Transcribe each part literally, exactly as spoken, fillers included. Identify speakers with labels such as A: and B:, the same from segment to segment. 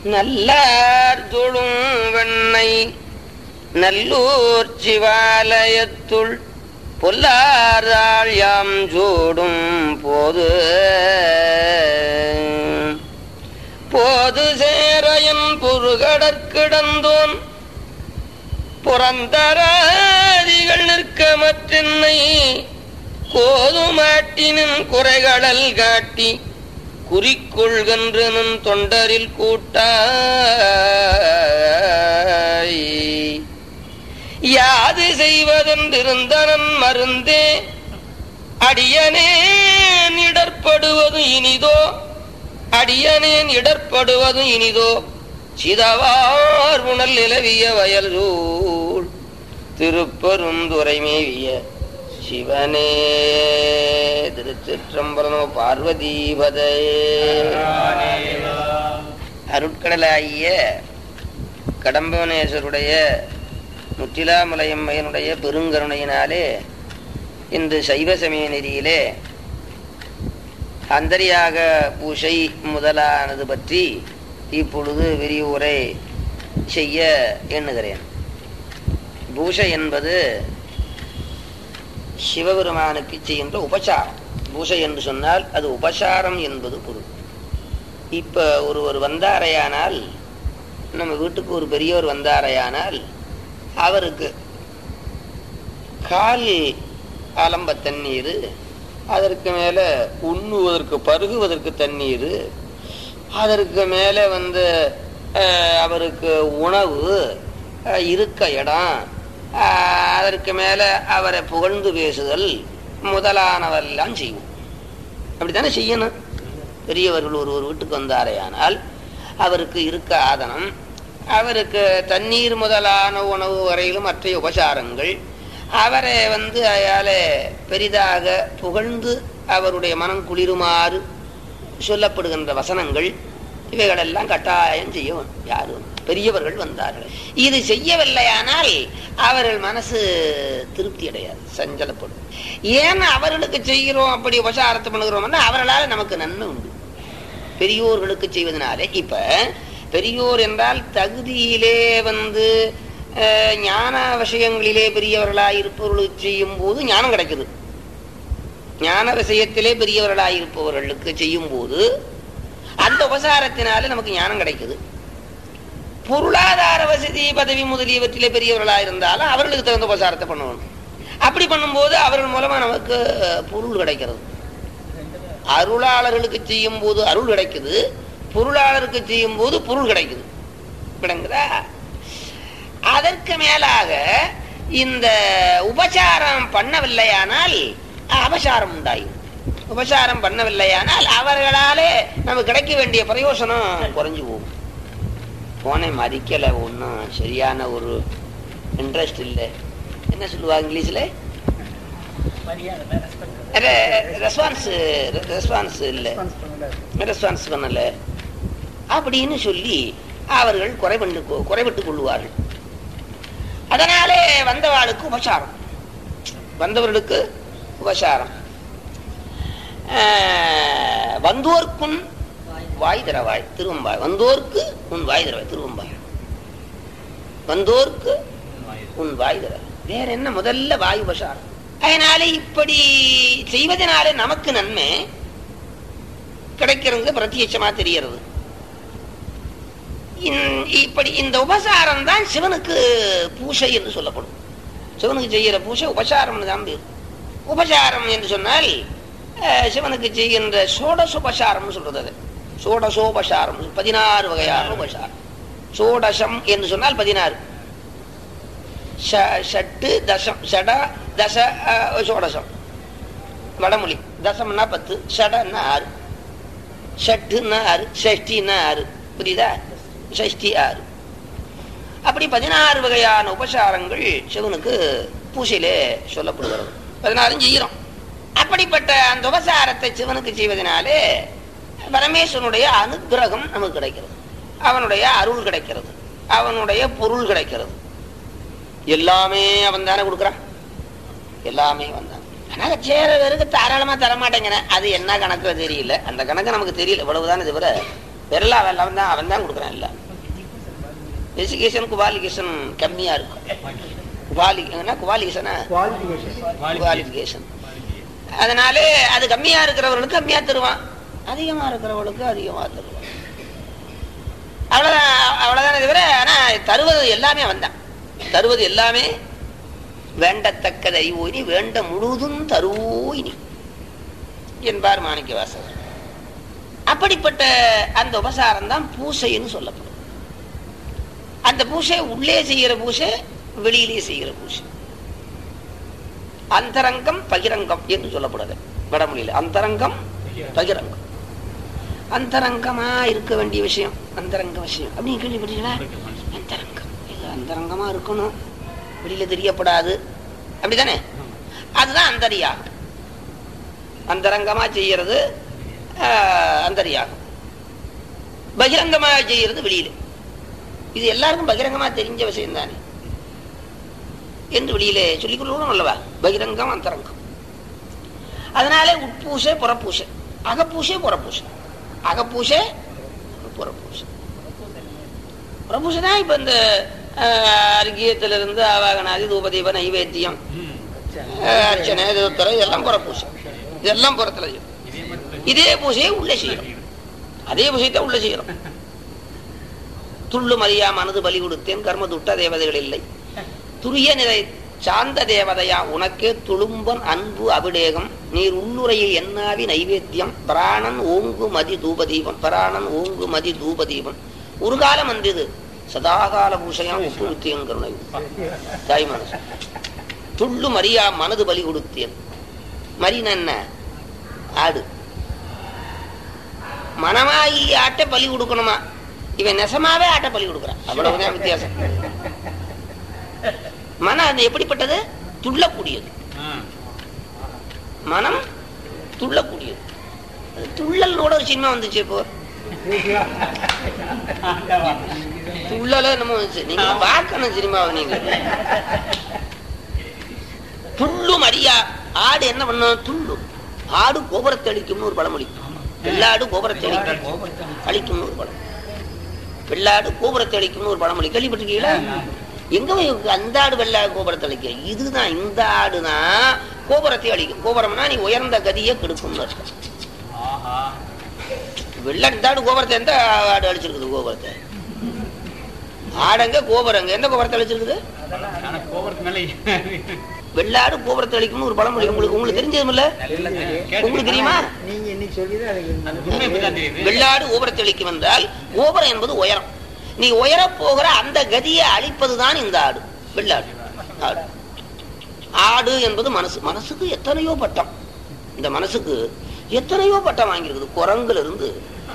A: நல்லார் தொழும் வெண்ணை நல்லூர் சிவாலயத்துள் பொல்லாராள் யாம் சூடும் போது போது சேரையன் பொருகடற்கிடந்தோன் புறந்தராதிகள் நிற்க மற்றென்னை கோதுமாட்டினின் குறைகளல் காட்டி குறிக்கொள்கின்றனும் தொண்டரில் கூட்டாய் யாது செய்வதென்றிருந்தனன் மருந்தே அடியனேன் இடர்படுவது இனிதோ அடியனேன் இடர்படுவது இனிதோ சிதவார் உணல் நிலவிய வயல் சூழ் திருப்பெருந்துறை மேவிய சிவனே. திருச்சிற்றம்பலமோ பார்வதீபதே. அருட்கடலாகிய கடம்பவனேஸ்வருடைய முற்றிலாமலையம்மையனுடைய பெருங்கருணையினாலே இன்று சைவ சமய நெறியிலே அந்தரியாக பூசை முதலானது பற்றி இப்பொழுது விரிவுரை செய்ய எண்ணுகிறேன். பூசை என்பது சிவபெருமானுக்கு செய்கின்ற உபசாரம். பூசை என்று சொன்னால் அது உபசாரம் என்பது பொருள். இப்ப ஒருவர் வந்தாரையானால், நம்ம வீட்டுக்கு ஒரு பெரியவர் வந்தாரையானால் அவருக்கு கால் அலம்ப தண்ணீர், அதற்கு மேல உண்ணுவதற்கு பருகுவதற்கு தண்ணீர், அதற்கு மேல வந்து அவருக்கு உணவு, இருக்க இடம், அதற்கு மேல அவரை புகழ்ந்து பேசுதல் முதலானவெல்லாம் செய்வோம். அப்படித்தானே செய்யணும். பெரியவர்கள் ஒரு ஒரு வீட்டுக்கு வந்தாரையானால் அவருக்கு இருக்க ஆதனம், அவருக்கு தண்ணீர் முதலான உணவு வரையிலும் மற்ற உபசாரங்கள், அவரை வந்து அயால பெரிதாக புகழ்ந்து அவருடைய மனம் குளிருமாறு சொல்லப்படுகின்ற வசனங்கள், இவைகளெல்லாம் கட்டாயம் செய்யவும். யாரும் பெரியவர்கள் வந்தார்கள். இது செய்யவில்லையானால் அவர்கள் மனசு திருப்தி அடையாது, சஞ்சலப்படும். ஏன் அவர்களுக்கு செய்கிறோம், அப்படி உபசாரத்தை பண்ணுகிறோம்னா அவர்களால் நமக்கு நன்மை உண்டு. பெரியோர்களுக்கு செய்வதனாலே, இப்ப பெரியோர் என்றால் தகுதியிலே வந்து ஞான விஷயங்களிலே பெரியவர்களாய் இருப்பவர்களுக்கு செய்யும் போது ஞானம் கிடைக்குது. ஞான விஷயத்திலே பெரியவர்களாய் இருப்பவர்களுக்கு செய்யும் போது அந்த உபசாரத்தினால நமக்கு ஞானம் கிடைக்குது. பொருளாதார வசதி பதவி முதலியவற்றிலே பெரியவர்களாக இருந்தாலும் அவர்களுக்கு தகுந்த உபசாரத்தை பண்ணணும். அப்படி பண்ணும்போது அவர்கள் மூலமா நமக்கு பொருள் கிடைக்கிறது. அருளாளர்களுக்கு செய்யும் போது அருள் கிடைக்குது, பொருளாளருக்கு செய்யும் போது பொருள் கிடைக்குது. விளங்குதா? அதற்கு மேலாக இந்த உபசாரம் பண்ணவில்லையானால் அபசாரம் உண்டாயும். உபசாரம் பண்ணவில்லையானால் அவர்களாலே நமக்கு கிடைக்க வேண்டிய பிரயோசனம் குறைஞ்சு போகும். போனை மதிக்கலை, ஒன்றும் சரியான ஒரு இன்ட்ரெஸ்ட் இல்லை. என்ன சொல்லுவா இங்கிலீஷ்ல? ரெஸ்பான்ஸ் ரெஸ்பான்ஸ் இல்லை, ரெஸ்பான்ஸ் பண்ணல அப்படின்னு சொல்லி அவர்கள் குறைபண்டு குறைபட்டுக் கொள்ளுவார்கள். அதனாலே வந்தவாளுக்கு உபசாரம், வந்தவர்களுக்கு உபசாரம். வந்தோர்க்குன் வாய் தரவாய் திருவம்பாய், வந்தோர்க்கு உன் வாய் தரவாய் திருவம்பாய், வந்தோர்க்கு உன் வாய் தர. வேற என்ன? முதல்ல வாய் உபசாரம். அதனால இப்படி செய்வதனால நமக்கு நன்மை கிடைக்கிறது, பிரத்யட்சமா தெரியறது. இப்படி இந்த உபசாரம் தான் சிவனுக்கு பூசை என்று சொல்லப்படும். சிவனுக்கு செய்கிற பூசை உபசாரம் தான் பேர். உபசாரம் என்று சொன்னால் சிவனுக்கு செய்கின்ற சோடசோபசாரம் சொல்றது. அது சோடசோபசாரம், பதினாறு வகையான உபசாரம். சோடசம் என்று சொன்னால் பதினாறு. ஷட்டு தசம், ஷட தச சோடசம் வடமொழி. தசம்னா பத்து, ஷடன்னா ஆறு, ஷட்டுன்னா ஆறு, ஷஷ்டின்னா ஆறு. புரியுதா? ஷஷ்டி ஆறு. அப்படி பதினாறு வகையான உபசாரங்கள் சிவனுக்கு பூசையிலே சொல்லப்படுகிறது. பதினாறும் செய்கிறோம். அப்படிப்பட்ட அந்த உபசாரத்தை சிவனுக்கு செய்வதனாலே பரமேஸ்வரனுடைய அனுகிரகம் நமக்கு கிடைக்கிறது, அவனுடைய அருள் கிடைக்கிறது, அவனுடைய பொருள் கிடைக்கிறது. எல்லாமே அவன் தானே கொடுக்குறான், எல்லாமே வந்தான். அதனால சேர பேருக்கு தாராளமா தரமாட்டேங்கிறேன். அது என்ன கணக்கு தெரியல, அந்த கணக்கு நமக்கு தெரியல. இவ்வளவுதானே தவிர விரலா வேலை அவன் தான் அவன் தான் கொடுக்குறான் எல்லாம். எஜுகேஷன் குவாலிஃபிகேஷன் கம்மியா இருக்கும். குவாலிஃபிகேஷன் குவாலிஃபிகேஷன் அதனாலே அது கம்மியா இருக்கிறவர்களுக்கு கம்மியா தருவான், அதிகமா இருக்கிறவர்களுக்கு அதிகமா தருவான். அவ்வளவுதான் அவ்வளவுதானே தவிர ஆனா தருவது எல்லாமே வந்தான். தருவது எல்லாமே வேண்டத்தக்கது அறிவோயினி வேண்ட முழுதும் தருவோயினி என்பார் மாணிக்க வாசகர். அப்படிப்பட்ட அந்த உபசாரம் தான் பூசைன்னு சொல்லப்படும். அந்த பூசை உள்ளே செய்கிற பூசை, வெளியிலே செய்கிற பூசை. அந்தரங்கம் பகிரங்கம் என்று சொல்லப்படுது வடமொழியில். அந்தரங்கம் பகிரங்கம். அந்தரங்கமா இருக்க வேண்டிய விஷயம் அந்தரங்க விஷயம் அப்படின்னு கேள்விப்பட்டீங்களா? அந்தரங்கம் இது அந்தரங்கமா இருக்கணும், வெளியில தெரியப்படாது, அப்படித்தானே? அதுதான் அந்தரியாகம். அந்தரங்கமா செய்யறது அந்தரியாகம், பகிரங்கமா செய்யறது வெளியில. இது எல்லாருக்கும் பகிரங்கமா தெரிஞ்ச விஷயம் தானே என்று வெளியில சொல்லிக் கொள்ளணும் அல்லவா? பகிரங்கம் அந்தரங்கம். அதனாலே உட்பூசை புறப்பூசை, அகப்பூசை புறப்பூசை, அகப்பூசை புறப்பூசை. புறப்பூசை தான் இப்ப இந்த அர்க்கியத்திலிருந்து ஆவாகனாதி தூபதீப நைவேத்தியம் அர்ச்சனை தூத்தரம் இதெல்லாம் புறப்பூசை. இதெல்லாம் புறத்துல செய்யும். இதே பூசையை உள்ளே செய்யணும், அதே பூசையை உள்ளே செய்யணும். துள்ளு மரியா மனது பலி கொடுத்தேன் கர்ம துட்ட தேவதைகள் இல்லை, துரிய நிறை சாந்த தேவதையா உனக்கே துளும்பன் அன்பு அபிடேகம் நீர் உள்ளுரையை என்னாவி நைவேத்தியம் பிராணன் ஓங்கு மதி தூபதீபம் பிராணன் ஓங்கு மதி தூபதீபம் ஒரு காலம் வந்தது சதாகால பூசையாம் உப்பு வித்தியம் கருணை தாய் மனசு. துள்ளு மரியா மனது பலி கொடுத்தேன். மரின என்ன? ஆடு. மனமாகி ஆட்டை பலி கொடுக்கணுமா? இவன் நெசமாவே ஆட்டை பலி கொடுக்குறான். அவ்வளவுதான் வித்தியாசம். மனம் அது எப்படிப்பட்டது? துள்ளக்கூடியது. மனம் துள்ளக்கூடியது. துள்ளலோட ஒரு சினிமா வந்துச்சு. இப்போ துள்ளல நம்ம நீங்க பார்க்கணும் சினிமாவை. நீங்க துள்ளு மரியா ஆடு என்ன பண்ணும்? துள்ளு. ஆடு கோபுரத்தை அழிக்கும்னு ஒரு பழமொழி. வெள்ளாடு கோபுரத்தை அழிக்கும் அழிக்கும்னு ஒரு பழமொழி. வெள்ளாடு கோபுரத்தை அழிக்கும்னு ஒரு பழமொழி கேள்விப்பட்டிருக்கீங்களா? எங்க அந்த ஆடு வெள்ளாடு கோபுரத்தை அழிக்க? இதுதான் இந்த ஆடுதான் கோபுரத்தை அழிக்கும். கோபுரம்னா நீ உயர்ந்த கதியை கெடுக்கும். வெள்ளாடு இந்த ஆடு கோபுரத்தை எந்த ஆடு அழிச்சிருக்குது? கோபுரத்தை ஆடங்க கோபுரங்க எந்த கோபுரத்தை அழிச்சிருக்குது? வெள்ளாடு கோபுரத்தை அழிக்கும்னு ஒரு பழமொழி. உங்களுக்கு உங்களுக்கு தெரிஞ்சதும் இல்ல? உங்களுக்கு தெரியுமா? வெள்ளாடு கோபுரத்தை அழிக்கும் என்றால் கோபுரம் என்பது உயரம். நீ உயர போகிற அந்த கதியை அழிப்பதுதான் இந்த ஆடு. வெள்ளாடு ஆடு. ஆடு என்பது மனசு. மனசுக்கு எத்தனையோ பட்டம். இந்த மனசுக்கு எத்தனையோ பட்டம் வாங்கிருக்குது. குரங்குல இருந்து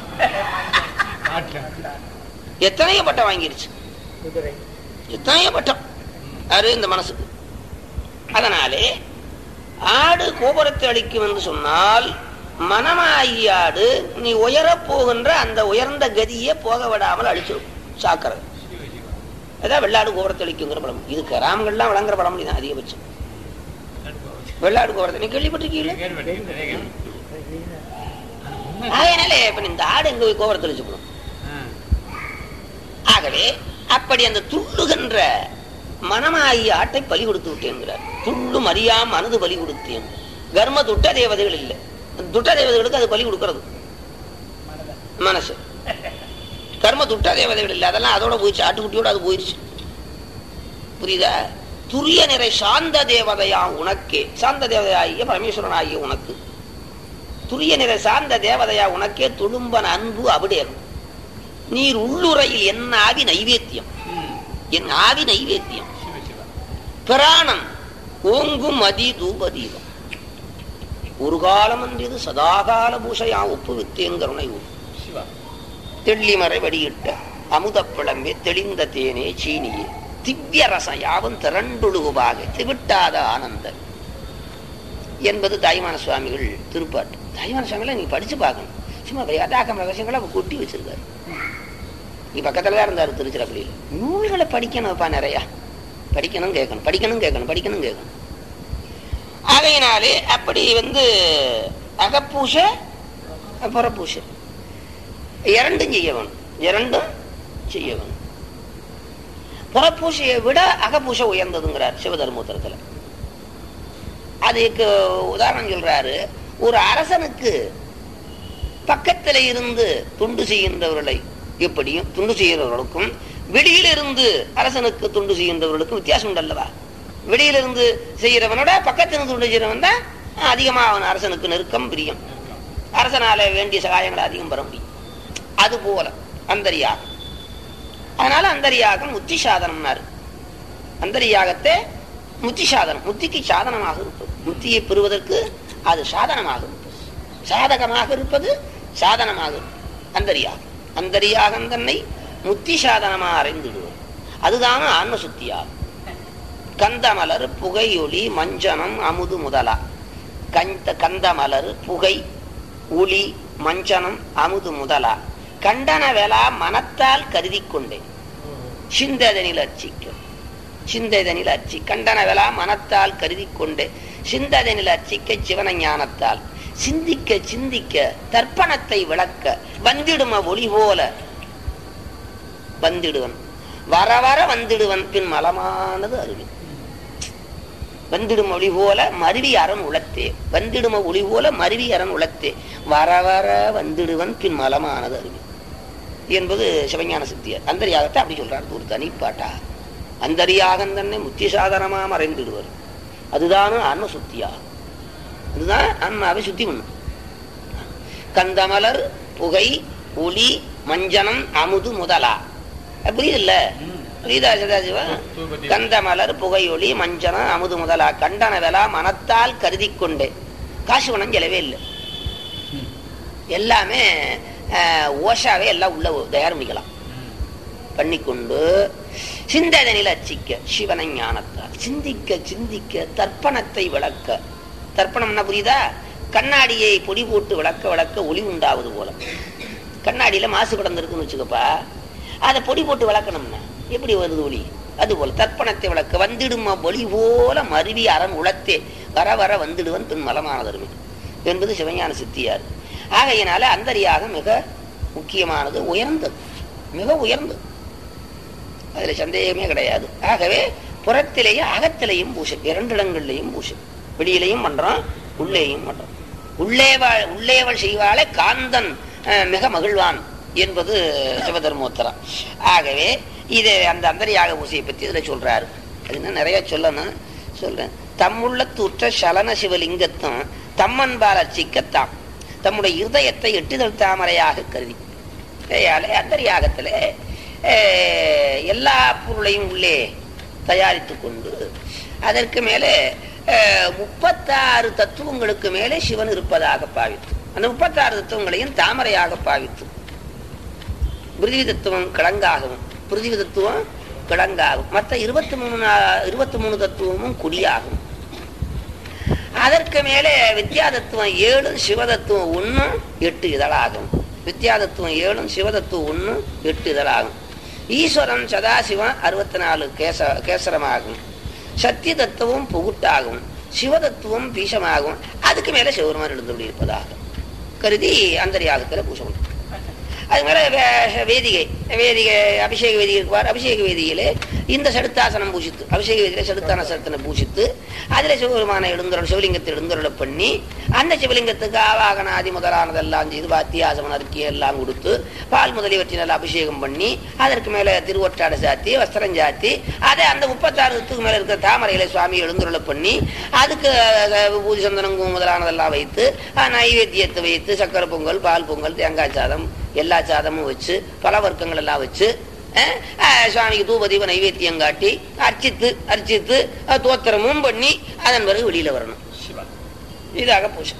A: எத்தனையோ பட்டம் வாங்கிருச்சு. எத்தனையோ பட்டம் அது இந்த மனசுக்கு. அதனாலே ஆடு கோபுரத்தை அழிக்கும் என்று சொன்னால் மனமாகி ஆடு நீ உயர போகின்ற அந்த உயர்ந்த கதியை போக விடாமல் அழிச்சிருக்கும். சாக்கிறது. அதான் வெள்ளாடு கோபுரத்தை அழிக்குங்கிற படம். இது கிராமங்கள்லாம் வழங்குற படம் தான் அதிகபட்சம். வெள்ளாடு கோபுரத்தை நீ கேள்விப்பட்டிருக்கீங்களா? அதனால இப்ப இந்த ஆடு எங்க போய் கோபுரத்தை அழிச்சுக்கணும். ஆகவே அப்படி அந்த துள்ளுகின்ற மனமாகி ஆட்டை பலி கொடுத்து விட்டேங்கிறார். துள்ளும் அறியாம மனது பலி கொடுத்தேன். கர்ம துட்ட தேவதைகள் இல்லை. துட்ட தேவதைகளுக்கு அது பலி கொடுக்கறது மனசு. கர்ம துட்ட தேவதைகள் இல்லை. அதெல்லாம் அதோட போயிடுச்சு. ஆட்டுக்குட்டியோட அது போயிடுச்சு. புரியுதா? துரிய நிறை சாந்த தேவதையா உனக்கே. சாந்த தேவதையாகிய பரமேஸ்வரன் ஆகிய உனக்கு. துரிய நிறை சாந்த தேவதையா உனக்கே துளும்பன் அன்பு அபிடேகம் நீர் உள்ளுரையில் என் ஆவி நைவேத்தியம். என் ஆவி நைவேத்தியம் பிராணம் ஓங்கும் மதி தூபதீபம் ஒரு காலம் என்றது சதாகால பூசையா ஒப்பு வித்தேங்கருணை தெள்ளிமறை வடியிட்ட அமுத பிளம்பே தெளிந்த தேனே சீனியே திவ்ய ரசம் யாவும் திரண்டொழுகுவாக திவிட்டாத ஆனந்த என்பது தாய்மான சுவாமிகள் திருப்பாட்டு. தாய்மான சுவாமிகளை நீங்க படிச்சு பார்க்கணும். சும்மா அதாக்கம் ரகசியங்களை கொட்டி வச்சிருக்காரு. நீ பக்கத்துலதான் இருந்தாரு திருச்சிராப்பள்ளியில். நூல்களை படிக்கணும்ப்பா, நிறையா படிக்கணும் கேட்கணும் படிக்கணும் கேட்கணும் படிக்கணும் கேட்கணும். அதையினாலே அப்படி வந்து அகப்பூசை புறப்பூசை. இரண்டும் செய்ய வேணும், இரண்டும் செய்ய வேணும். புறப்பூசையை விட அகப்பூசை உயர்ந்ததுங்கிறார் சிவதர்மோத்தரத்துல. அதுக்கு உதாரணம் சொல்றாரு. ஒரு அரசனுக்கு பக்கத்துல இருந்து துண்டு செய்கின்றவர்களை எப்படியும் துண்டு செய்கிறவர்களுக்கும் வெளியிலிருந்து அரசனுக்கு துண்டு செய்கின்றவர்களுக்கும் வித்தியாசம் உண்டல்லவா? வெளியிலிருந்து செய்கிறவனோட பக்கத்திலிருந்து துண்டு செய்கிறவன் தான் அதிகமா அவன் அரசனுக்கு நெருக்கம் பிரியம், அரசனால வேண்டிய சகாயங்களை அதிகம் பெற முடியும். அது போல அந்தரியாகம். அதனால அந்தரியாகம் முத்தி சாதனம்னாரு. அந்தரியாகத்தை முத்தி சாதனம், முத்திக்கு சாதனமாக இருப்பது, முத்தியை பெறுவதற்கு அது சாதனமாக இருப்பது, சாதகமாக இருப்பது சாதனமாக அந்தரியாகம். அந்தரியாகம் தன்னை முத்தி சாதனமாக அறிந்துடுவது அதுதான் ஆன்ம சுத்தியாகும். கந்தமலர் புகை ஒளி மஞ்சனம் அமுது முதலா. கந்த கந்தமலர் புகை ஒளி மஞ்சனம் அமுது முதலா கண்டன வேளா மனத்தால் கருதி கொண்டேன் சிந்ததனில் அர்ச்சிக்க. சிந்ததனில் அர்ச்சி கண்டன வேளா மனத்தால் கருதி கொண்டே சிந்ததனில் அர்ச்சிக்க சிவன ஞானத்தால் சிந்திக்க சிந்திக்க தர்ப்பணத்தை விளக்க வந்திடும ஒளி போல வந்திடுவன் வர வர வந்திடுவன் பின் மலமானது அருவி. வந்திடும ஒளி போல மருவி அரண் உளத்தே, வந்திடும ஒளி போல மருவி அரண் உளத்தே வர வர வந்திடுவன் பின் மலமானது அருவி என்பது சிவஞான சித்தியார். அந்தரியாகத்தை அப்படி சொல்றாரு ஒரு தனிப்பாட்டா. அந்தரியாகம் தன்னை முத்தி சாதனமா மறைந்துடுவர் அதுதானும் ஆன்ம சுத்தியா. அதுதான் ஆன்மாவை சுத்தி பண்ணும். கந்தமலர் புகை ஒளி மஞ்சனம் அமுது முதலா. புரியுதுல்ல? புரியுதா சதாசிவா? கந்தமலர் புகை ஒளி மஞ்சனம் அமுது முதலா கண்டன வேளா மனத்தால் கருதி கொண்டே. காசு பணம் செலவே இல்லை, எல்லாமே ஓஷாவே எல்லாம் உள்ள தயார் பண்ணிக்கலாம் பண்ணிக்கொண்டு சிந்ததனில் அர்ச்சிக்க சிவன ஞானத்தால் சிந்திக்க சிந்திக்க தர்ப்பணத்தை விளக்க. தர்ப்பணம்னா புரியுதா? கண்ணாடியை பொடி போட்டு விளக்க விளக்க ஒளி உண்டாவது போல. கண்ணாடியில மாசு கடந்திருக்குன்னு வச்சுக்கப்பா, அதை பொடி போட்டு விளக்கணும்னா எப்படி வருது ஒளி? அது போல தர்ப்பணத்தை விளக்க வந்திடுமா ஒளி போல மருவி அரண் உளத்தே வர வர வந்துடுவன் பின் மலமானதருமே என்பது சிவஞான சித்தியார். ஆகையினால அந்தரியாகம் மிக முக்கியமானது, உயர்ந்தது, மிக உயர்ந்தது, அதுல சந்தேகமே கிடையாது. ஆகவே புறத்திலேயே அகத்திலையும் பூசை, இரண்டு இடங்கள்லையும் பூசை, வெளியிலையும் பண்றோம் உள்ளேயும் பண்றோம். உள்ளேவாள் உள்ளேவள் செய்வாளே காந்தன் மிக மகிழ்வான் என்பது சிவதர்மோத்தரம். ஆகவே இது அந்த அந்தரியாக பூசையை பத்தி இதுல சொல்றாரு. அது என்ன நிறைய சொல்லணும் சொல்றேன். தம்முள்ள தூற்ற சலன சிவலிங்கத்தும் தம்மன்பால் அர்ச்சிக்கத்தாம் தம்முடைய இருதயத்தை எட்டுதல் தாமரையாக கருதி. அந்தரியாகத்துல எல்லா பொருளையும் உள்ளே தயாரித்து கொண்டு அதற்கு மேலே முப்பத்தாறு தத்துவங்களுக்கு மேலே சிவன் இருப்பதாக பாவித்து அந்த முப்பத்தாறு தத்துவங்களையும் தாமரையாக பாவித்து பிருதிவி தத்துவம் கிழங்காகவும் பிருதிவி தத்துவம் கிழங்காகும் மற்ற இருபத்தி மூணு இருபத்தி மூணு தத்துவமும் குடியாகும். அதற்கு மேலே வித்யா தத்துவம் ஏழு சிவதத்துவம் ஒன்னு எட்டு இதழாகும். வித்யா தத்துவம் ஏழும் சிவதத்துவம் ஒன்னு எட்டு இதழாகும். ஈஸ்வரன் சதாசிவன் அறுபத்தி நாலு கேச கேசரமாகும். சத்திய தத்துவம் புகுட்டாகும். சிவதத்துவம் பீஷமாகும். அதுக்கு மேல சிவருமான் எழுந்து இருப்பதாக கருதி அந்தரியாகத்துல பூசை பண்ணும். அது மேல வேதிகை வேதிகை அபிஷேக வேதிகை இருக்குவார். அபிஷேக வேதியிலே இந்த சடுத்தாசனம் பூசித்து அபிஷேக வேதியில சடுத்தானசனத்தினை பூசித்து அதுல சிவபெருமான எழுந்தருள் சிவலிங்கத்தை எழுந்தருளை பண்ணி அந்த சிவலிங்கத்துக்கு ஆவாகனாதி முதலானதெல்லாம் செய்து பாத்தியாசமன் அறிக்கை எல்லாம் கொடுத்து பால் முதலியவற்றினால் அபிஷேகம் பண்ணி அதற்கு மேல திருவொற்றாடை சாத்தி வஸ்திரம் சாத்தி அதை அந்த முப்பத்தாறுத்துக்கு மேல இருக்கிற தாமரையில சுவாமி எழுந்தருளை பண்ணி அதுக்கு பூஜை சந்தனங்கும் முதலானதெல்லாம் வைத்து நைவேத்தியத்தை வைத்து சக்கரை பொங்கல் பால் பொங்கல் தேங்காய் சாதம் எல்லா சாதமும் வச்சு பல வர்க்கங்கள் எல்லாம் வச்சு சுவாமிக்கு தூபதீப நைவேத்தியம் காட்டி அர்ச்சித்து அர்ச்சித்து தோத்திரமும் பண்ணி அதன் பிறகு வெளியில வரணும். இது அகப்பூசை.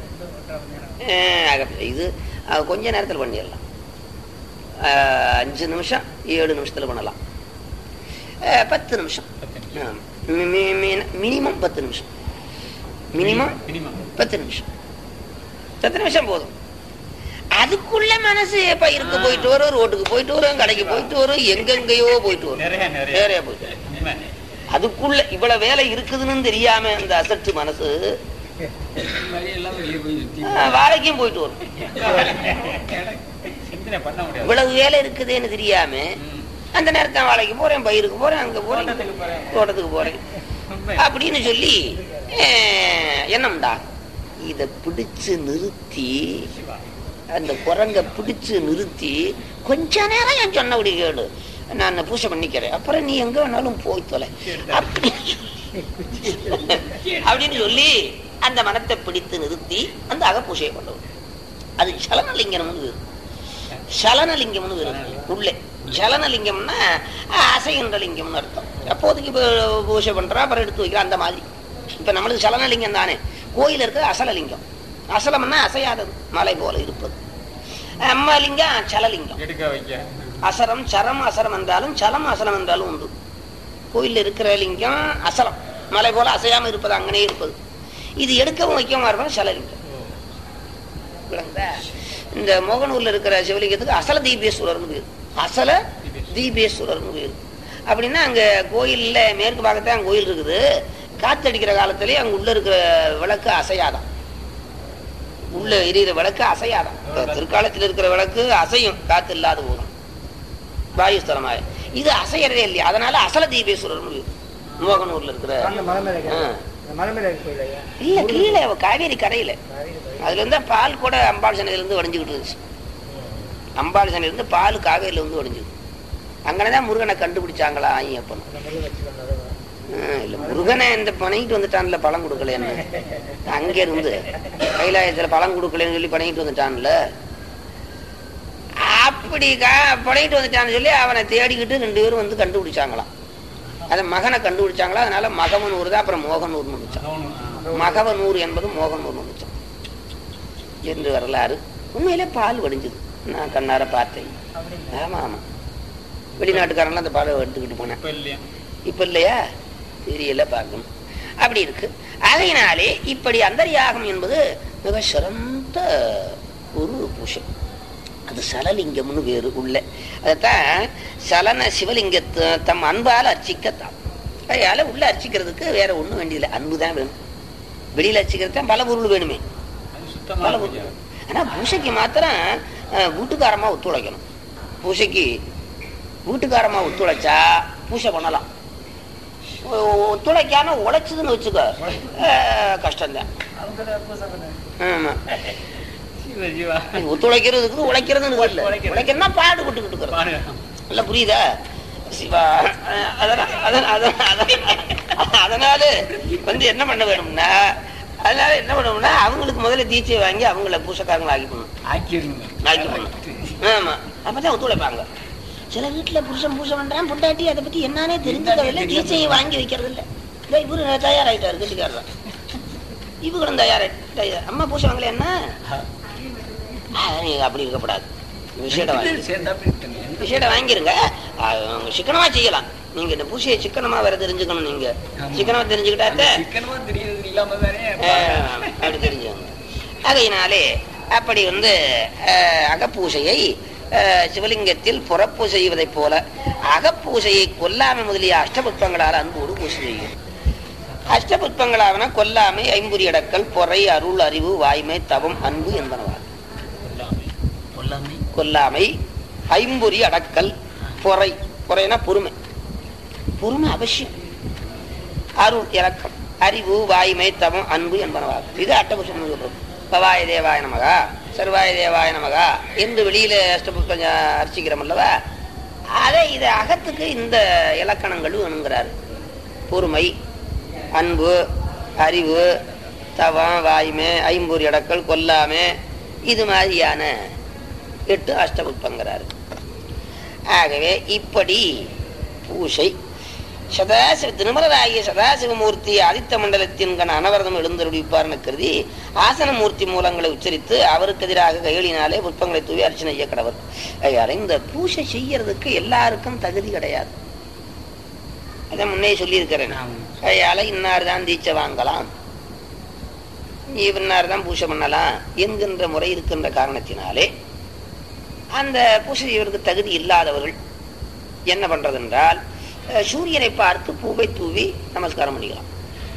A: இது கொஞ்ச நேரத்தில் பண்ணிடலாம். அஞ்சு நிமிஷம் ஏழு நிமிஷத்துல பண்ணலாம். பத்து நிமிஷம் மினிமம் பத்து நிமிஷம் மினிமம் பத்து நிமிஷம் பத்து நிமிஷம் போதும். அதுக்குள்ள மனசு பயிருக்கு போயிட்டு வரும், ரோட்டுக்கு போயிட்டு வரும், கடைக்கு போயிட்டு வரும், எங்கெங்கயோ போயிட்டு வரும், நிறைய போயிட்டு வரும். அதுக்குள்ள இவ்வளவு வேலை இருக்குதுன்னு தெரியாம அந்த அசட்டு மனசு வாழைக்கும் போயிட்டு வரும். இவ்வளவு வேலை இருக்குதுன்னு தெரியாம அந்த நேரத்தை வாழைக்கு போறேன், பயிருக்கு போறேன், அங்க போறேன், தோட்டத்துக்கு போறேன் அப்படின்னு சொல்லி என்னம்டா இத பிடிச்சு நிறுத்தி, அந்த குரங்க பிடிச்சு நிறுத்தி கொஞ்ச நேரம் என் சொன்னபடி கேளு, நான் பூசை பண்ணிக்கிறேன், அப்புறம் நீ எங்க வேணாலும் போய் தொலை அப்படின்னு சொல்லி அந்த மனத்தை பிடித்து நிறுத்தி அந்த அகப்பூசையை பண்ணுவோம். அது சலனலிங்கம்னு சலனலிங்கம்னு உள்ளே சலனலிங்கம்னா அசைகின்ற லிங்கம்னு அர்த்தம். அப்போதைக்கு பூஜை பண்றா, அப்புறம் எடுத்து வைக்கிறா, அந்த மாதிரி. இப்ப நம்மளுக்கு சலனலிங்கம் தானே, கோயில் இருக்கிற அசலலிங்கம். அசலம்னா அசையாதது, மலை போல இருப்பது. அம்மலிங்கம் சலலிங்கம். அசரம் சரம் அசரம் என்றாலும் சலம் அசலம் என்றாலும் உண்டு. கோயில் இருக்கிற லிங்கம் அசலம், மலை போல அசையாம இருப்பது, அங்கனே இருப்பது. இது எடுக்கவும் வைக்கவும் இருப்பது சலலிங்கம். இந்த மோகனூர்ல இருக்கிற சிவலிங்கத்துக்கு அசல தீபேஸ்வரர்னு பேரு, அசல தீபேஸ்வரர்னு பேரு. அப்படின்னா அங்க கோயில்ல மேற்கு பாகத்தான் அங்க கோயில் இருக்குது. காத்தடிக்கிற காலத்திலேயே அங்க உள்ள இருக்கிற விளக்கு அசையாதான், உள்ள எரியிற விளக்கு அசையாதான். திருக்காலத்தில் இருக்கிற விளக்கு அசையும், காத்து இல்லாத போதும் வாயுஸ்தலமாக. இது அசையறதே இல்லையா, அதனால அசல தீபேஸ்வரர் மோகனூர்ல இருக்கிற இல்ல கீழே காவேரி கரையில. அதுல இருந்தா பால் கூட அம்பாள் சனையில இருந்து வடிஞ்சுக்கிட்டு இருந்துச்சு. அம்பாள் சனையில இருந்து பால் காவேரியில இருந்து வடிஞ்சுது. அங்கனதான் முருகனை கண்டுபிடிச்சாங்களா ஐயப்பன். இல்ல முருகனை இந்த பணிக்கிட்டு வந்துட்டான்ல, பழம் கொடுக்கலன்னு. அங்க இருந்து கைலாயத்துல பழம் கொடுக்கலன்னு சொல்லி பணிக்கிட்டு வந்துட்டான்ல, அப்படி பணிக்கிட்டு வந்துட்டான்னு சொல்லி அவனை தேடிக்கிட்டு ரெண்டு பேரும் வந்து கண்டுபிடிச்சாங்களாம். அத மகனை கண்டுபிடிச்சாங்களா, அதனால மகவனூர் தான் அப்புறம் மோகனூர்னு வந்துச்சான். மகவனூர் என்பது மோகனூர்னு வந்துச்சான் என்று வரலாறு. உண்மையிலே பால் வடிஞ்சது, நான் கண்ணார பார்த்தேன். ஆமா ஆமா, வெளிநாட்டுக்காரன்லாம் அந்த பாலை எடுத்துக்கிட்டு போனேன். இப்ப இல்லையா, தெரியல, பார்க்கணும். அப்படி இருக்கு. அதனாலே இப்படி அந்தர்யாகம் என்பது மிக சிறந்த ஒரு பூஷை. அது சலலிங்கம்னு வேறு உள்ள. அதைத்தான் சலன சிவலிங்கத்தை தம் அன்பால் அர்ச்சிக்கத்தான். அதனால உள்ள அர்ச்சிக்கிறதுக்கு வேற ஒண்ணும் வேண்டியதில்லை, அன்புதான் வேணும். வெளியில அர்ச்சிக்கிறது தான் பல பொருள் வேணுமே, பல பொருள். ஆனா பூசைக்கு மாத்திரம் வீட்டுக்காரமா ஒத்துழைக்கணும். பூசைக்கு வீட்டுக்காரமா ஒத்துழைச்சா பூசை பண்ணலாம். ஒத்துழைக்காம உழைச்சதுன்னு வச்சுக்க கஷ்டம்தான். ஆமா, ஒத்துழைக்கிறதுக்கு உழைக்கிறதுன்னு உழைக்கிறதுனா பாடுபட்டுக்கிட்டு இருக்கிறது. நல்லா புரியுதா சிவா? அதனால வந்து என்ன பண்ண வேணும்னா, அதனால என்ன பண்ணணும்னா அவங்களுக்கு முதல்ல தீட்சை வாங்கி அவங்கள பூசக்காரங்களை ஆக்கிக்கணும் ஆக்கிக்கணும். ஆமா, அப்பதான் ஒத்துழைப்பாங்க. சில வீட்டுல புருஷன் பூசை பண்றான், பொண்டாட்டி அதை பத்தி என்னன்னே தெரிஞ்சதில்லை, தீட்சையை வாங்கி வைக்கிறது இல்லை. இவரு தயாராயிட்டாரு, கட்டிக்காரதான் இவங்களும் தயாராயிட்டா. அம்மா பூசை வாங்கல என்ன அப்படி இருக்கக்கூடாது. விஷயத்தை வாங்கி விஷயத்தை வாங்கிருங்க, சிக்கனமா செய்யலாம். நீங்க இந்த பூசையை சிக்கனமா வேற தெரிஞ்சுக்கணும். நீங்க சிக்கனமா தெரிஞ்சுக்கிட்டாத்த அப்படி தெரிஞ்சுக்கணும். அதையினாலே அப்படி வந்து அகப்பூசையை சிவலிங்கத்தில் புறப்பூ செய்வதை போல அகப்பூசையை கொல்லாமை முதலிய அஷ்டபுட்பங்களால் அன்போடு பூசை செய்யும். அஷ்டபுட்பங்களாவன கொல்லாமை, ஐம்புரி அடக்கல், பொறை, அருள், அறிவு, வாய்மை, தவம், அன்பு என்பனவா. கொல்லாமை, ஐம்புரி அடக்கல், பொறை, பொறைனா பொறுமை, பொறுமை அவசியம், அருள் இறக்கம், அறிவு, வாய்மை, தவம், அன்பு என்பனவாகும். இது அஷ்டபுட்பம். பவாய தேவாய நமகா, சர்வாய தேவாய நமகா என்று வெளியில அஷ்டபுட்பம் அர்ச்சிக்கிறோம் அல்லவா, அதை இது அகத்துக்கு இந்த இலக்கணங்களும் வேணுங்கிறார். பொறுமை, அன்பு, அறிவு, தவம், வாய்மை, ஐம்பூரி அடக்கல், கொல்லாமை, இது மாதிரியான எட்டு அஷ்டபுட்பங்கிறாரு. ஆகவே இப்படி பூசை சதாசிவ திருமலராகிய சதாசிவமூர்த்தி ஆதித்த மண்டலத்தின் கண் அனவரதம் எழுந்தருளிப்பார்னு கருதி ஆசனமூர்த்தி மூலங்களை உச்சரித்து அவருக்கு எதிராக கைகளினாலே புட்பங்களை தூவி அர்ச்சனை செய்ய கடவர். ஐயார இந்த பூசை செய்யறதுக்கு எல்லாருக்கும் தகுதி கிடையாது. அதான் முன்னே சொல்லியிருக்கிறேன். ஐயால இன்னார் தான் தீட்சை வாங்கலாம், இன்னார் தான் பூசை பண்ணலாம் என்கின்ற முறை இருக்கின்ற காரணத்தினாலே அந்த பூசை செய்வதற்கு தகுதி இல்லாதவர்கள் என்ன பண்றது என்றால், சூரியனை பார்த்து பூவை தூவி நமஸ்காரம் பண்ணிக்கலாம்.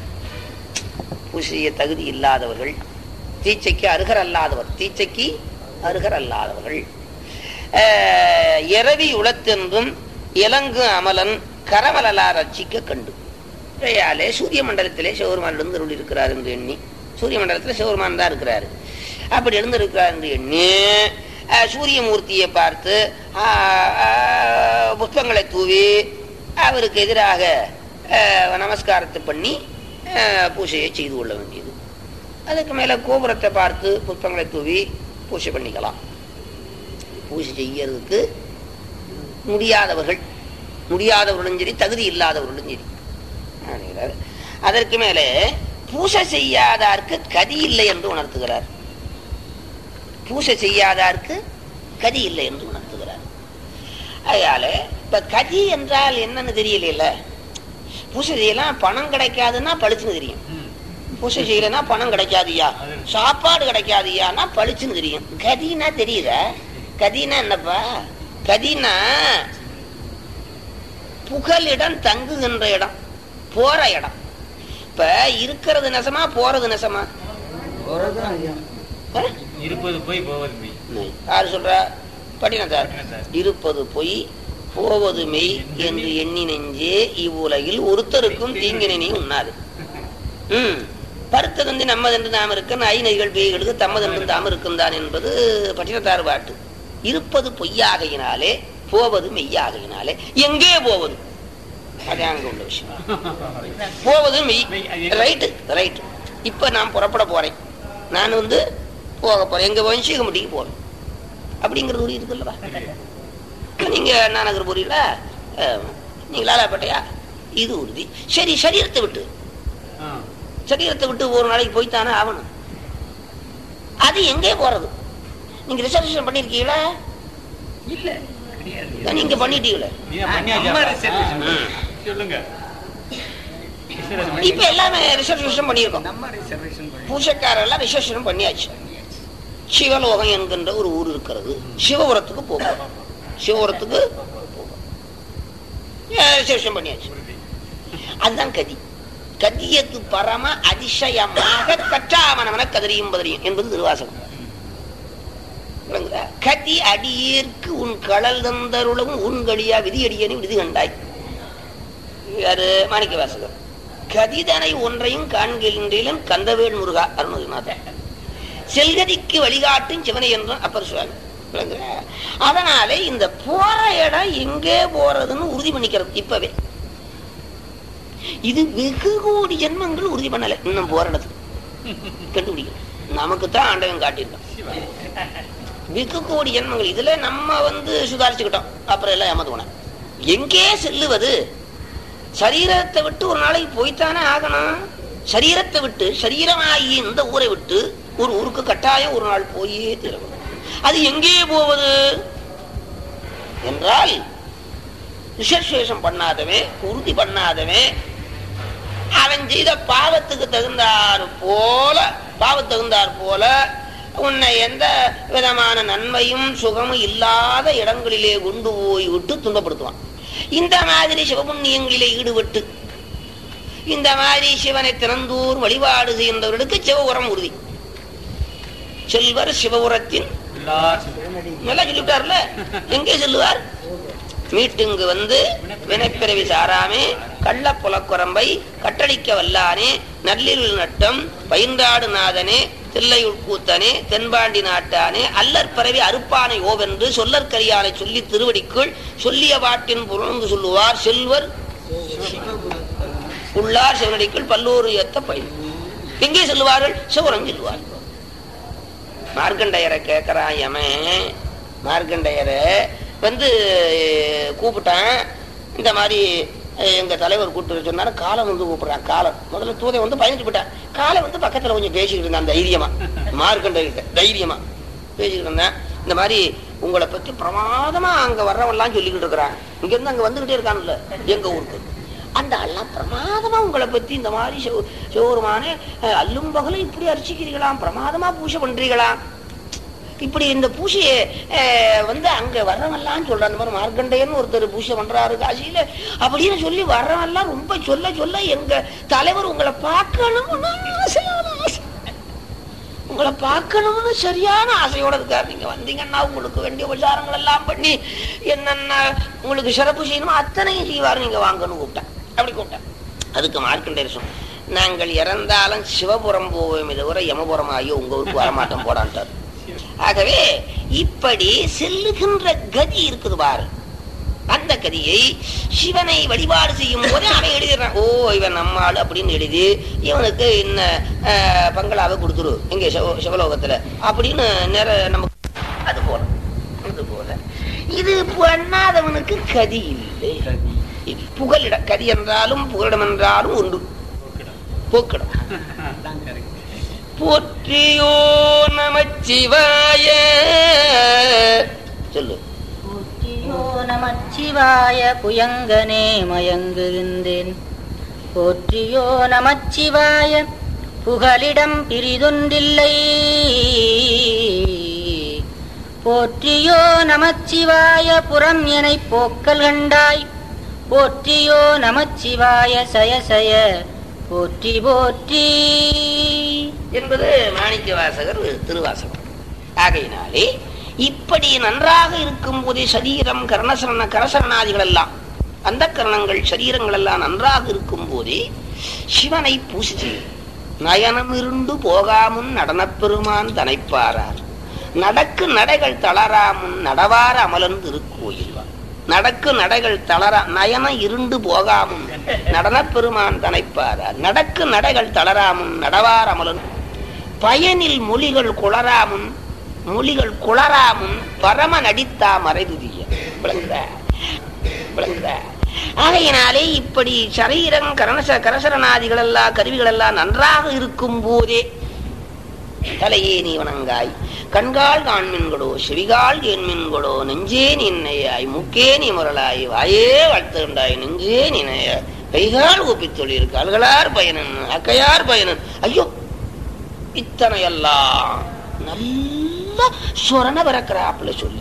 A: பூசைய தகுதி இல்லாதவர்கள், தீட்சைக்கு அருகர் அல்லாதவர், தீட்சைக்கு அருகர் அல்லாதவர்கள் இரவி உளத்தென்றும் இலங்கு அமலன் கரவலலா ரட்சிக்க கண்டு கையாலே சூரிய மண்டலத்திலே சிவபெருமான் எழுந்து இருக்கிறார் என்று எண்ணி, சூரிய மண்டலத்தில் சிவபெருமான் தான் இருக்கிறாரு, அப்படி எழுந்திருக்கிறார் என்று எண்ணி சூரியமூர்த்தியை பார்த்து புஷ்பங்களை தூவி அவருக்கு எதிராக நமஸ்காரத்தை பண்ணி பூஜையை செய்து கொள்ள வேண்டியது. அதுக்கு மேலே கோபுரத்தை பார்த்து புஷ்பங்களை தூவி பூஜை பண்ணிக்கலாம். பூஜை செய்யறதுக்கு முடியாதவர்கள் முடியாதவர்களும் சரி, தகுதி இல்லாதவர்களும் சரி. அதற்கு மேலே பூஜை செய்யாதாருக்கு கதி இல்லை என்று உணர்த்துகிறார். பூஜை செய்யாதாருக்கு கதி இல்லை என்று உணர்த்துகிறார். அதனால இப்ப கதி என்றால் என்னன்னு தெரியல. பூஜை செய்யலாம் பணம் கிடைக்காதுன்னா பளிச்சுன்னு தெரியும். பூஜை செய்யலன்னா பணம் கிடைக்காதுயா, சாப்பாடு கிடைக்காதுயான்னா பளிச்சுன்னு தெரியும். கதினா தெரியுத? கதினா என்னப்பா? கதினா புகலிடம், தங்குகின்ற இடம், போற இடம். இப்ப இருக்கிறது நெசமா போறது நெசமா?
B: இருப்பது போய் போவது மெய்.
A: யாரு சொல்ற? பட்டினத்தார். இருப்பது பொய் போவது மெய் என்று எண்ணி நெஞ்சே இவ்வுலகில் ஒருத்தருக்கும் தீங்கினை உண்ணாது. உம் பருத்ததந்து நம்மதென்று நாம் இருக்க ஐநதிகள் பேய்களுக்கு தம்மதென்று தாம் இருக்கும் தான் என்பது பட்டினத்தார் பாட்டு. இருப்பது பொய்யாகையினாலே போவது மெய்யாகையினாலே எங்கே போவது? அது அங்க உள்ள விஷயம். போவது மெய். Right right. இப்ப நான் புறப்பட போறேன், நான் வந்து போக போறேன், எங்க வஞ்சிகமுட்டிக்கு போறேன் அப்படிங்கிறது ஒரு இருக்குல்லவா? நீங்க நானகர் போறீங்கள, நீங்க லாலாப்பேட்டையா, இது உறுதி. சரி, சரீரத்தை விட்டு சரீரத்தை விட்டு ஒரு நாளைக்கு போய்த்தானே ஆகணும். அது எங்கே போறது? நீங்க ரிசர்வேஷன் பண்ணிருக்கீங்களா? இல்ல, நீங்க பண்ணிட்டீங்களா? இப்ப எல்லாமே ரிசர்வேஷன் பண்ணிருக்கோம். பூசைக்காரெல்லாம் ரிசர்வேஷன் பண்ணியாச்சு. சிவலோகம் என்கின்ற ஒரு ஊர் இருக்கிறது, சிவபுரத்துக்கு போகும். சிவபுரத்துக்கு ரிசர்வேஷன் பண்ணியாச்சு. அதுதான் கதி. கதியத்து பரம அதிசயமாக கற்றாமனவன கதறியும் பதறியும் என்பது திருவாசகம். கதி அடியேற்கு உன் கடல் தந்தருளவும் உன் கடியா விதியடியனை விதி கண்டாய். யாரு? மாணிக்க வாசகர். கதிதனை ஒன்றையும் காண்கின்றேன் கந்தவேல் முருகா அருணகிரிநாதன். செல்கதிக்கு வழிகாட்டும் சிவனை என்றும் அப்பர் சுவாமி. அதனால இந்த போற இடம் எங்கே போறதுன்னு உறுதி பண்ணிக்கிறது இப்பவே. இது வெகு கோடி ஜென்மங்கள் உறுதி பண்ணல, இன்னும் போற இடத்துக்கு கண்டுபிடிக்கணும். நமக்குத்தான் ஆண்டவன் காட்டியிருக்கான். வெகு கோடி ஜென்மங்கள் இதுல நம்ம வந்து சுதாரிச்சுக்கிட்டோம், அப்புறம் எல்லாம் ஏமாத்துவோம். எங்கே செல்லுவது? சரீரத்தை விட்டு ஒரு நாளைக்கு போய்த்தானே ஆகணும். சரீரத்தை விட்டு, சரீரமாகி இந்த ஊரை விட்டு ஒரு ஊருக்கு கட்டாயம் ஒரு நாள் போயே தீரணும். அது எங்கே போவது என்றால், ரிசர்வேஷன் பண்ணாதவே, உறுதி பண்ணாதவே, அவன் செய்த பாவத்துக்கு தகுந்தார் போல பாவத்து தகுந்தார் போல உன்னை எந்த விதமான நன்மையும் சுகமும் இல்லாத இடங்களிலே கொண்டு போய் விட்டு துன்பப்படுத்துவான். இந்த மாதிரி சிவபுண்ணியங்களிலே ஈடுபட்டு இந்த மாதிரி சிவனை திறந்தூர் வழிபாடு செய்கின்றவர்களுக்கு சிவபுரம் உறுதி. செல்வர் சிவபுரத்தின் நல்லா சொல்லிவிட்டார்ல. எங்கே செல்லுவார்? மீட்டுங்கு வந்து வினைப்பிறவி சாராமே கள்ள புலக்குரம்பை கட்டளிக்க வல்லானே நல்லில் நட்டம் பயின்றாடு நாதனே தில்லை உட்கூத்தனே தென்பாண்டி நாட்டானே அல்லற் பரவி அறுப்பானை ஓவென்று சொல்லற்கரியானை சொல்லி திருவடிக்குள் சொல்லிய பாட்டின் புறங்கு சொல்லுவார் செல்வர் உள்ளார் சிவனடிக்குள் பல்லோரு ஏத்த பயில். எங்கே செல்லுவார்கள்? சிவபுரம் செல்லுவார்கள். மார்க்கண்டையரை கேட்கிறான் யமன். மார்க்கண்டையரை வந்து கூப்பிட்டான். இந்த மாதிரி எங்க தலைவர் கூப்பிட்டு சொன்னாரு. காலம் வந்து கூப்பிடுறான். காலம் முதல்ல தூதை வந்து பயந்துட்டு போயிட்டான். காலை வந்து பக்கத்துல கொஞ்சம் பேசிக்கிட்டு இருந்தான் தைரியமா. மார்க்கண்டையர்கிட்ட தைரியமா பேசிக்கிட்டு இருந்தேன். இந்த மாதிரி உங்களை பத்தி பிரமாதமா அங்க வர்றவெல்லாம் சொல்லிக்கிட்டு இருக்கிறான். இங்க இருந்து அங்க வந்துகிட்டே இருக்கான்ல எங்க ஊருக்கு. அந்த எல்லாம் பிரமாதமா உங்களை பத்தி இந்த மாதிரி சிவபெருமான அல்லும் பகலும் இப்படி அர்ச்சிக்கிறீங்களாம், பிரமாதமா பூஜை பண்றீங்களாம். இப்படி இந்த பூசையை வந்து அங்க வர்றவெல்லாம் சொல்றான். இந்த மாதிரி மார்க்கண்டையன்னு ஒருத்தர் பூசை பண்றாரு காசியில அப்படின்னு சொல்லி வர்றவெல்லாம் ரொம்ப சொல்ல சொல்ல எங்க தலைவர் உங்களை பார்க்கணும். உங்களை பார்க்கணும்னு சரியான ஆசையோட இருக்காரு. நீங்க வந்தீங்கன்னா உங்களுக்கு வேண்டிய உபச்சாரங்கள் எல்லாம் பண்ணி என்னென்ன உங்களுக்கு சிறப்பு செய்யணுமோ அத்தனையும் செய்வாரு. நீங்க வாங்கன்னு கூப்பிட்டேன். அப்படி கூப்பிட்டேன். அதுக்கு மார்க்கண்டேயர் சொன்ன, நாங்கள் இறந்தாலும் சிவபுரம் போவோம், தவிர யமபுரம் ஆகியோ உங்க ஊருக்கு வரமாட்டோம் போடான்ட்டார். ஆகவே இப்படி செல்லுகின்ற கதி இருக்குது பாரு. அந்த கதியை சிவனை வழிபாடு செய்யும் போதே அவன் எழுதிடுறான். ஓ இவன் நம்மாள் அப்படின்னு எழுதி இவனுக்கு இன்ன பங்களாவை கொடுத்துரு இங்க சிவலோகத்துல அப்படின்னு நேர நமக்கு. அது போல அது போல இது பண்ணாதவனுக்கு கதி இல்லை. புகலிட கதி என்றாலும் புகலிடம் என்றாலும் உண்டு. போக்கிடம். போற்றியோ நமச்சிவாய சொல்லு.
C: போற்றியோ நமச்சிவாய புயங்கனே மயங்குகின்றேன். போற்றியோ நமச்சிவாய புகலிடம் பிரிதொன்றில்லை. போற்றியோ நமச்சிவாய புறம் எனை போக்கல் கண்டாய். போற்றியோ நமச்சிவாய சயசய போற்றி போற்றி
A: என்பது மாணிக்க வாசகர் திருவாசகம். ஆகையினாலே இப்படி நன்றாக இருக்கும் போதே சரீரம் கர்ணசரண கரசரணாதிகள் எல்லாம் அந்த கரணங்கள் சரீரங்கள் எல்லாம் நன்றாக இருக்கும் போதே சிவனை பூசி நயனம் இருந்து போகாமுன் நடனப் பெருமான் தனைப்பாரார். நடக்கு நடைகள் தளராமுன் நடவார அமலன் திருக்கோயில்வார். நடக்கு நடைகள் தளரா நயனம் இருண்டு போகாமுன் நடனப் பெருமான் தனைப்பாரார். நடக்கு நடைகள் தளராமுன் நடவார் அமலன் பயனில் மொழிகள் குளராமுன் மொழிகள் குளராமுன் பரம நடித்தா மறைதுதிய விளங்குத விளங்குத. ஆகையினாலே இப்படி சரீரம் கரணச கரசரணாதிகள் எல்லாம் கருவிகள் எல்லாம் நன்றாக இருக்கும் போதே தலையே நீ வணங்காய், கண்கால் காண்மின்களோ செவிகால் கேண்மின்களோ, நெஞ்சே நின்னையாய் முக்கே நீ முரளாய், வாயே வாழ்த்துகின்றாய் நெஞ்சே நினைய, கைகால் ஊப்பித் தொழில் கால்களார் பயனன் அக்கையார் பயனன். ஐயோ இத்தனையெல்லாம் நல்ல சொரண பிறக்கிறாப்புல சொல்லி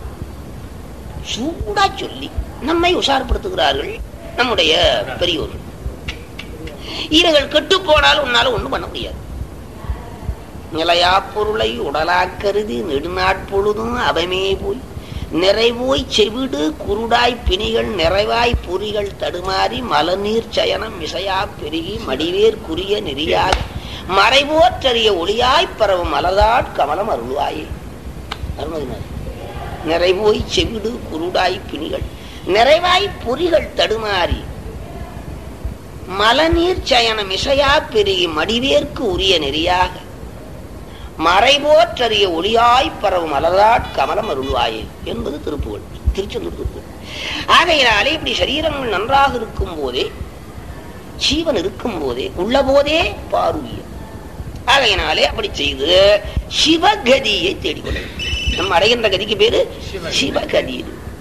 A: சூடா சொல்லி நம்மை உஷார்படுத்துகிறார்கள் நம்முடைய பெரியோர்கள். இவர்கள் கெட்டு போனால் உன்னால ஒண்ணும் பண்ண முடியாது. நிலையா பொருளை உடலா கருதி நெடுநாட்பொழுதும் அவமே போய் நிறைவோய் செவிடு குருடாய் பிணிகள் நிறைவாய் பொறிகள் தடுமாறி மலநீர் சயனம் மிசையா பெருகி மடிவேர் குறிய நெறியாக மறைவோற்றறிய ஒளியாய் பரவும் மலர்தாட் கமலம் அருள்வாயே. அருள்வாய். நிறைவோய் செவிடு குருடாய் பிணிகள் நிறைவாய் பொறிகள் தடுமாறி மலநீர் சயனம் மிசையா பெருகி மடிவேற்கு உரிய நெறியாக மறைபோற்றறிய ஒளியாய் பரவும் மலர்தாட் கமலம் அருள்வாயே என்பது திருப்புகழ், திருச்செந்தூர் திருப்புகழ். ஆகையினாலே இப்படி சரீரங்கள் நன்றாக இருக்கும் போதே ஜீவன் இருக்கும் போதே உள்ள போதே பாருவிய. ஆகையினாலே அப்படி செய்து சிவகதியை தேடிக்கொள்ள. நம்ம அடைகின்ற கதிக்கு பேரு சிவகதி.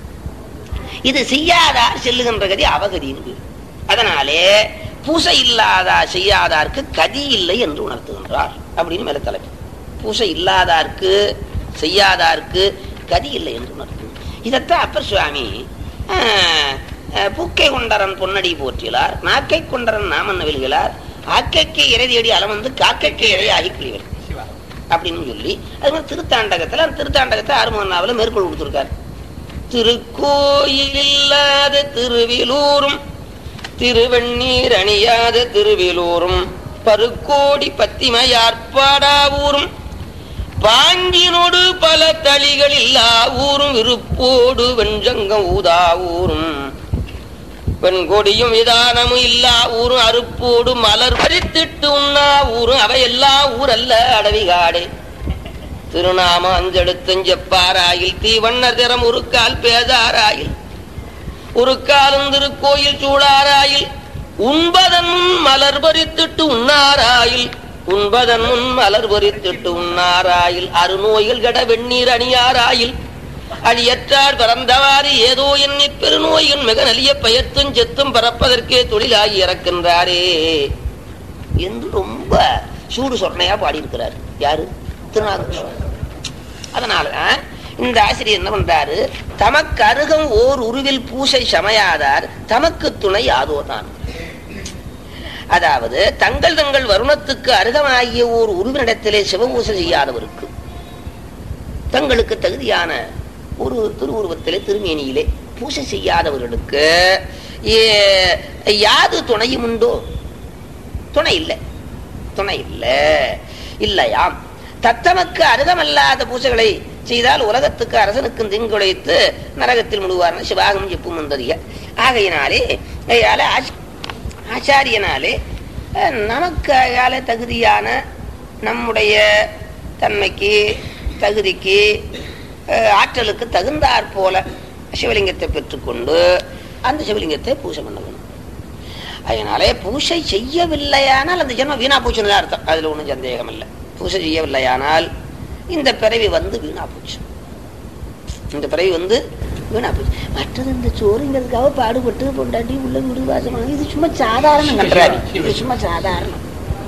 A: இது செய்யாதார் செல்லுகின்ற கதி அவகதின்னு பேரு. அதனாலே பூசை இல்லாதா செய்யாதார்க்கு கதி இல்லை என்று உணர்த்துகின்றார் அப்படின்னு மேல தலைப்பு. பூசை இல்லாதார்க்கு செய்யாதார்க்கு கதி இல்லை என்று உணர்த்தும். இதத்தான் அப்பர் சுவாமி பூக்கை கொண்டரன் பொன்னடி போற்றிலார், நாக்கை கொண்டரன் நாமன் விழுகிறார், ஆக்கைக்கு இறைதியடி அளவந்து காக்கைக்கு இறைய அகிக்கிழிவர் அப்படின்னு சொல்லி அது மாதிரி திருத்தாண்டகத்துல அந்த திருத்தாண்டகத்தை ஆறுமுகனாவில மேற்கொள் கொடுத்திருக்காரு. திருக்கோயில் இல்லாத திருவிலூரும் திருவெண்ணீர் அணியாத திருவிலூரும் பருக்கோடி பத்திமையார்பாடாவூரும் பாங்கினோடு பல தளிகள் இல்லா ஊரும் விருப்போடு வெஞ்சங்கம் ஊதா ஊரும் பெண்கொடியும் விதானமும் இல்லா ஊரும் அறுப்போடு மலர் பறித்திட்டு உண்ணா ஊரும் அவையெல்லாம் ஊரல்ல அடவிகாடே. திருநாம அஞ்செடுத்தஞ்செப்பாராயில் தீவண்ணர் திறம் உருக்கால் பேதாராயில் உருக்காலும் திருக்கோயில் சூடாராயில் உண்பதன் முன் மலர் பறித்திட்டு உண்ணாராயில் உண்பதன் முன் மலர் பொறித்திட்டு உண்ணாராயில் அருநோய்கள் கட வெந்நீர் அணியாராயில் அழியற்றார் பிறந்தவாறு ஏதோ எண்ணி பெருநோயின் மிக நலிய பெயர்த்தும் செத்தும் பறப்பதற்கே தொழிலாகி இறக்கின்றாரே என்று ரொம்ப சூடு சொன்னையா பாடியிருக்கிறார். யாரு? திருநாகேஸ்வரர். அதனாலதான் இந்த ஆசிரியர் என்ன பண்றாரு, தமக்கு அருகம் ஓர் உருவில் பூசை சமையாதார் தமக்கு துணை யாதோ தான். அதாவது தங்கள் தங்கள் வருணத்துக்கு அருகமாகிய ஓர் உருவினிடத்திலே சிவபூசை செய்யாதவருக்கு, தங்களுக்கு தகுதியான ஒரு திருவுருவத்திலே திருமேனியிலே பூசை செய்யாதவர்களுக்கு யாது துணையும் உண்டோ? துணை இல்லை, துணை இல்லை இல்லையாம். தத்தமக்கு அருகமல்லாத பூசைகளை செய்தால் உலகத்துக்கு அரசனுக்கும் தீங்குழைத்து நரகத்தில் முழுவார்னு சிவாகம் செப்பும் வந்ததிய. ஆகையினாலே ஆச்சாரியனாலே நமக்கு அயால தகுதியான நம்முடைய தன்மைக்கு தகுதிக்கு ஆற்றலுக்கு தகுந்தாற் போல சிவலிங்கத்தை பெற்றுக்கொண்டு அந்த சிவலிங்கத்தை பூசை பண்ண வேணும். அதனாலே பூசை செய்யவில்லையானால் அந்த ஜென்மம் வீணா போச்சுன்னு தான் அர்த்தம். அதுல ஒன்றும் சந்தேகம் இல்லை. பூசை செய்யவில்லையானால் இந்த பிறவி வந்து வீணா போச்சு, இந்த பிறவி வந்து வீணா போச்சு. மற்றது இந்த சோறுங்கிறதுக்காக பாடுபட்டு பொண்டாட்டி உள்ள வீடு வாசமாக இது சும்மா சாதாரணம் கண்டாரு, இது சும்மா சாதாரணம்.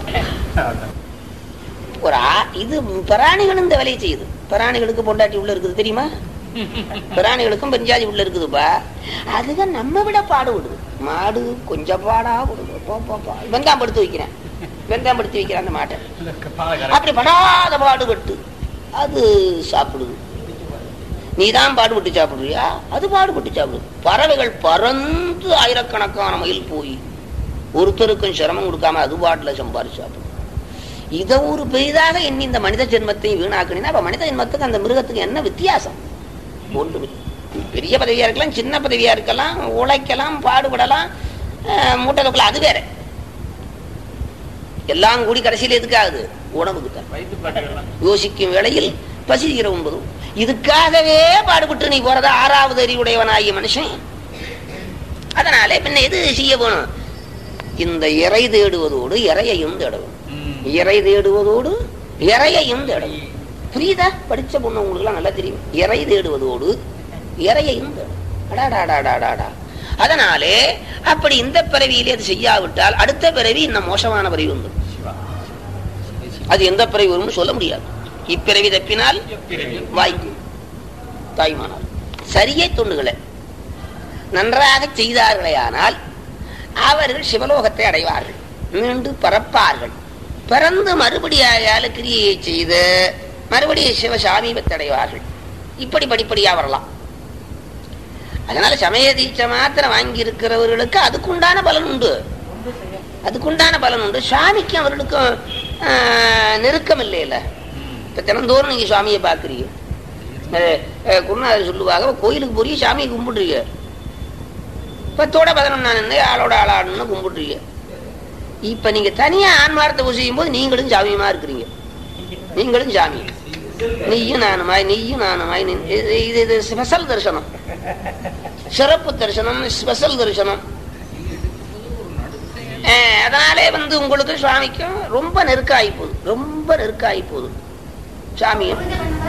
A: ஒரு இது பிராணிகளும் இந்த வேலையை செய்யுது. பிராணிகளுக்கு பொண்டாட்டி உள்ள இருக்குது தெரியுமா? பிராணிகளுக்கும் பெஞ்சாதி உள்ள இருக்குதுப்பா. அதுக நம்ம விட பாடு விடுது. மாடு கொஞ்சம் பாடா விடுது. வெந்தாம் படுத்து வைக்கிறேன், வெந்தாம் படுத்து வைக்கிறேன் அந்த மாட்டை. அப்படி படாத பாடுபட்டு அது சாப்பிடுது. நீதான் பாடுபட்டு சாப்பிடுறியா? அது பாடுபட்டு சாப்பிடுது. பறவைகள் பறந்து ஆயிரக்கணக்கான மைல் போய் ஒருத்தருக்கும் சிரமம் கொடுக்காம அது பாட்டுல சம்பாதிச்சு சாப்பிடுது. இதை ஒரு பெரிதாக எண்ணி இந்த மனித ஜென்மத்தையும் வீணாக்கினா அப்ப மனித ஜென்மத்துக்கு அந்த மிருகத்துக்கு என்ன வித்தியாசம்? ஒன்று பெரிய பதவியா இருக்கலாம், சின்ன பதவியா இருக்கலாம், உழைக்கலாம், பாடுபடலாம், மூட்டை தூக்கலாம், அது வேற. எல்லாம் கூடி கடைசியில் எதுக்காகுது? உணவுக்கு தான். யோசிக்கும் வேளையில் பசிக்கிற உண்பதும் இதுக்காகவே பாடுபட்டு நீ போறதா ஆறாவது அறிவுடையவனாகிய மனுஷன். அதனாலே பின்ன எது செய்ய போகணும்? இந்த இறை தேடுவதோடு இறையையும் தேடவும், இறை தேடுவதோடு இறையையும் தேடவும். புரியுதா? படிச்ச பொண்ணு உங்களுக்கு எல்லாம் நல்லா தெரியும். இறை தேடுவதோடு இறையையும் தேடும். அடாடாடாடாடாடா. அதனாலே அப்படி இந்த பிறவியிலே அது செய்யாவிட்டால் அடுத்த பிறவி இன்னும் மோசமான பிறவி உண்டு. அது எந்த பிறவி வரும்னு சொல்ல முடியாது. இப்பிறவி தப்பினால் வாய்க்கும் தாய்மானால் சரியை தொண்டுகளை நன்றாக செய்தார்களே ஆனால் அவர்கள் சிவலோகத்தை அடைவார்கள், மீண்டு பறப்பார்கள். பிறந்து மறுபடியாக கிரியை செய்து மறுபடியும் சிவ சாமீபத்தை அடைவார்கள். இப்படி படிப்படியா வரலாம். அதனால சமய தீட்சை மாத்திரம் வாங்கி இருக்கிறவர்களுக்கு அதுக்குண்டான பலன் உண்டு, அதுக்குண்டான பலன் உண்டு. சுவாமிக்கும் அவர்களுக்கும் நெருக்கம் இல்லையில. இப்ப தினந்தோறும் நீங்க சுவாமியை பாக்குறீங்க, குருநாதர் சொல்லுவாங்க கோயிலுக்கு போய் சாமியை கும்பிடுறீங்க, பத்தோட பதினொன்னு ஆளோட ஆளாடுன்னு கும்பிடுறீங்க. இப்ப நீங்க தனியா ஆன்மார்த்த பூஜை செய்யும் போது நீங்களும் சாமியமா இருக்கிறீங்க, நீங்களும் சாமி, நீயும் நானுமாய் நீயும் நானுமாய். இது இது ஸ்பெஷல் தரிசனம், சிறப்பு தரிசனம், ஸ்பெஷல் தரிசனம். அதனாலே வந்து உங்களுக்கு சுவாமிக்கும் ரொம்ப நெருக்காகி போகுது, ரொம்ப நெருக்காகி போகுது சாமியும்.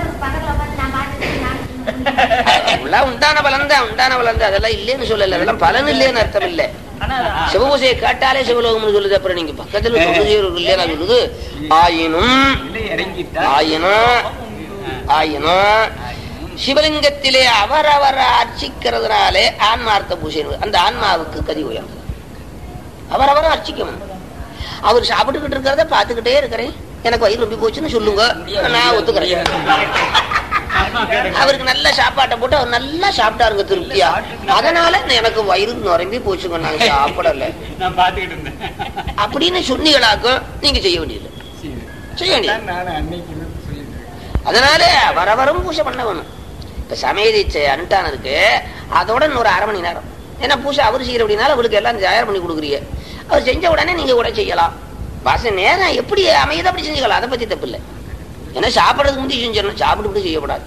A: உண்டான பலன் தான், உண்டான பலன் தான், அதெல்லாம் இல்லைன்னு சொல்லல, அதெல்லாம் பலன் இல்லைன்னு அர்த்தம் இல்லை. சிவபூசையை கேட்டாலே சிவலோகம்னு சொல்லுது. அப்புறம் நீங்க பக்கத்துல இல்லையா சொல்லுது. ஆயினும் ஆயினும் ஆயினும் சிவலிங்கத்திலே அவரவரை அர்ச்சிக்கிறதுனாலே ஆன்மார்த்த பூஜை, அந்த ஆன்மாவுக்கு கதி உயர்ந்தது. அவரவரை அர்ச்சிக்கணும். அவர் சாப்பிட்டுக்கிட்டு இருக்கிறத பார்த்துக்கிட்டே இருக்கிறேன், எனக்கு வயிறு ரொம்ப போச்சுன்னு சொல்லுங்க, நான் ஒத்துக்கிறேன். அவருக்கு நல்ல சாப்பாட்டை போட்டு அவர் நல்லா சாப்பிட்டாருங்க திருப்தியா, அதனால எனக்கு வயிறு நிரம்பி போச்சுங்க, நாங்க சாப்பிடல அப்படின்னு சொன்னீங்களாக்கும் நீங்க செய்ய வேண்டியது, செய்ய வேண்டியது. அதனால வரவரும் பூஜை பண்ண வேணும். இப்ப சமயதீட்சை அனுட்டானதுக்கு அதோட ஒரு அரை மணி நேரம், ஏன்னா பூஜை அவர் செய்யற அப்படின்னால அவருக்கு எல்லாம் தயார் பண்ணி கொடுக்குறீங்க. அவர் செஞ்ச உடனே நீங்க கூட செய்யலாம். வாச நேரம் எப்படி அமையுது அப்படி செஞ்சுக்கலாம், அதை பத்தி தப்பு இல்லை. ஏன்னா சாப்பிடறதுக்கு முந்தைய செஞ்சிடணும், சாப்பிட்டு செய்யக்கூடாது.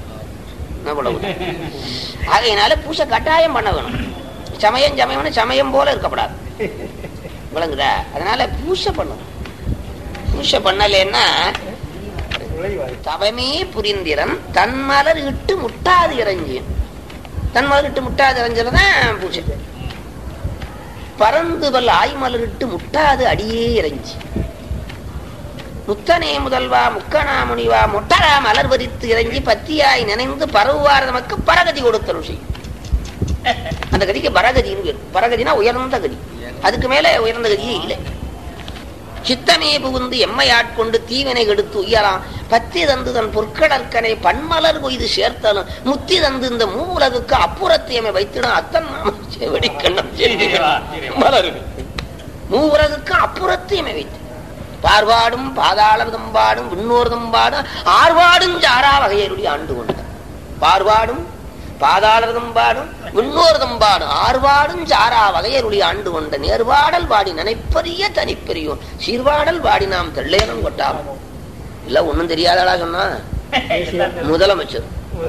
A: ஆகையினால பூசை கட்டாயம் பண்ண வேணும். சமயம் சமயம் சமயம் போல இருக்கப்படாது, விளங்குதா? அதனால பூசை பண்ணணும். பூசை பண்ணலன்னா தவமே புரிந்திரன் தன்மலர் இட்டு முட்டாது இறைஞ்சியன், தன்மலர் இட்டு முட்டாது இறைஞ்சதான் பூசை. பரந்துவல் ஆய்மலர் இட்டு முட்டாது அடியே இறைஞ்சி, முத்தனே முதல்வா முக்கனா முனிவா மொட்டரா மலர் வரித்து இறங்கி பத்தியாய் நினைந்து பரவுவார் நமக்கு பரகதி கொடுத்த ருஷி. அந்த கதிக்கு பரகதின்னு பேர். பரகதினா உயர்ந்த கதி, அதுக்கு மேல உயர்ந்த கதியே இல்லை. சித்தமே புகுந்து எம்மை ஆட்கொண்டு தீவினை கெடுத்து உயலாம் பத்தி தந்து தன் பொற்கடற்கனை பன்மலர் கொய்து சேர்த்தலும் முத்தி தந்து இந்த மூவுலகுக்கு அப்புறத்தியமை வைத்திடும் அத்தன் செவடி கண்ணம் மலர் மூவுலகுக்கு அப்புறத்தியமை வைத்து பார்வாடும் பாதாளம் பாடும் விண்ணோர்தம் பாடும் ஆர்வாடும் ஜாரா வகையருடைய ஆண்டு கொண்டார். பார்வாடும் பாதாளம் பாடும் விண்ணோர்தம் பாடும் ஆர்வாடும் சாரா வகையருடைய ஆண்டு கொண்ட நேர்வாடல் பாடி நினைப்பரிய தனிப்பெரியோன் சீர்வாடல் பாடி நாம் தெள்ளையனும் கொட்டாம். இல்ல ஒண்ணும் தெரியாதடா சொன்னா முதலமைச்சர்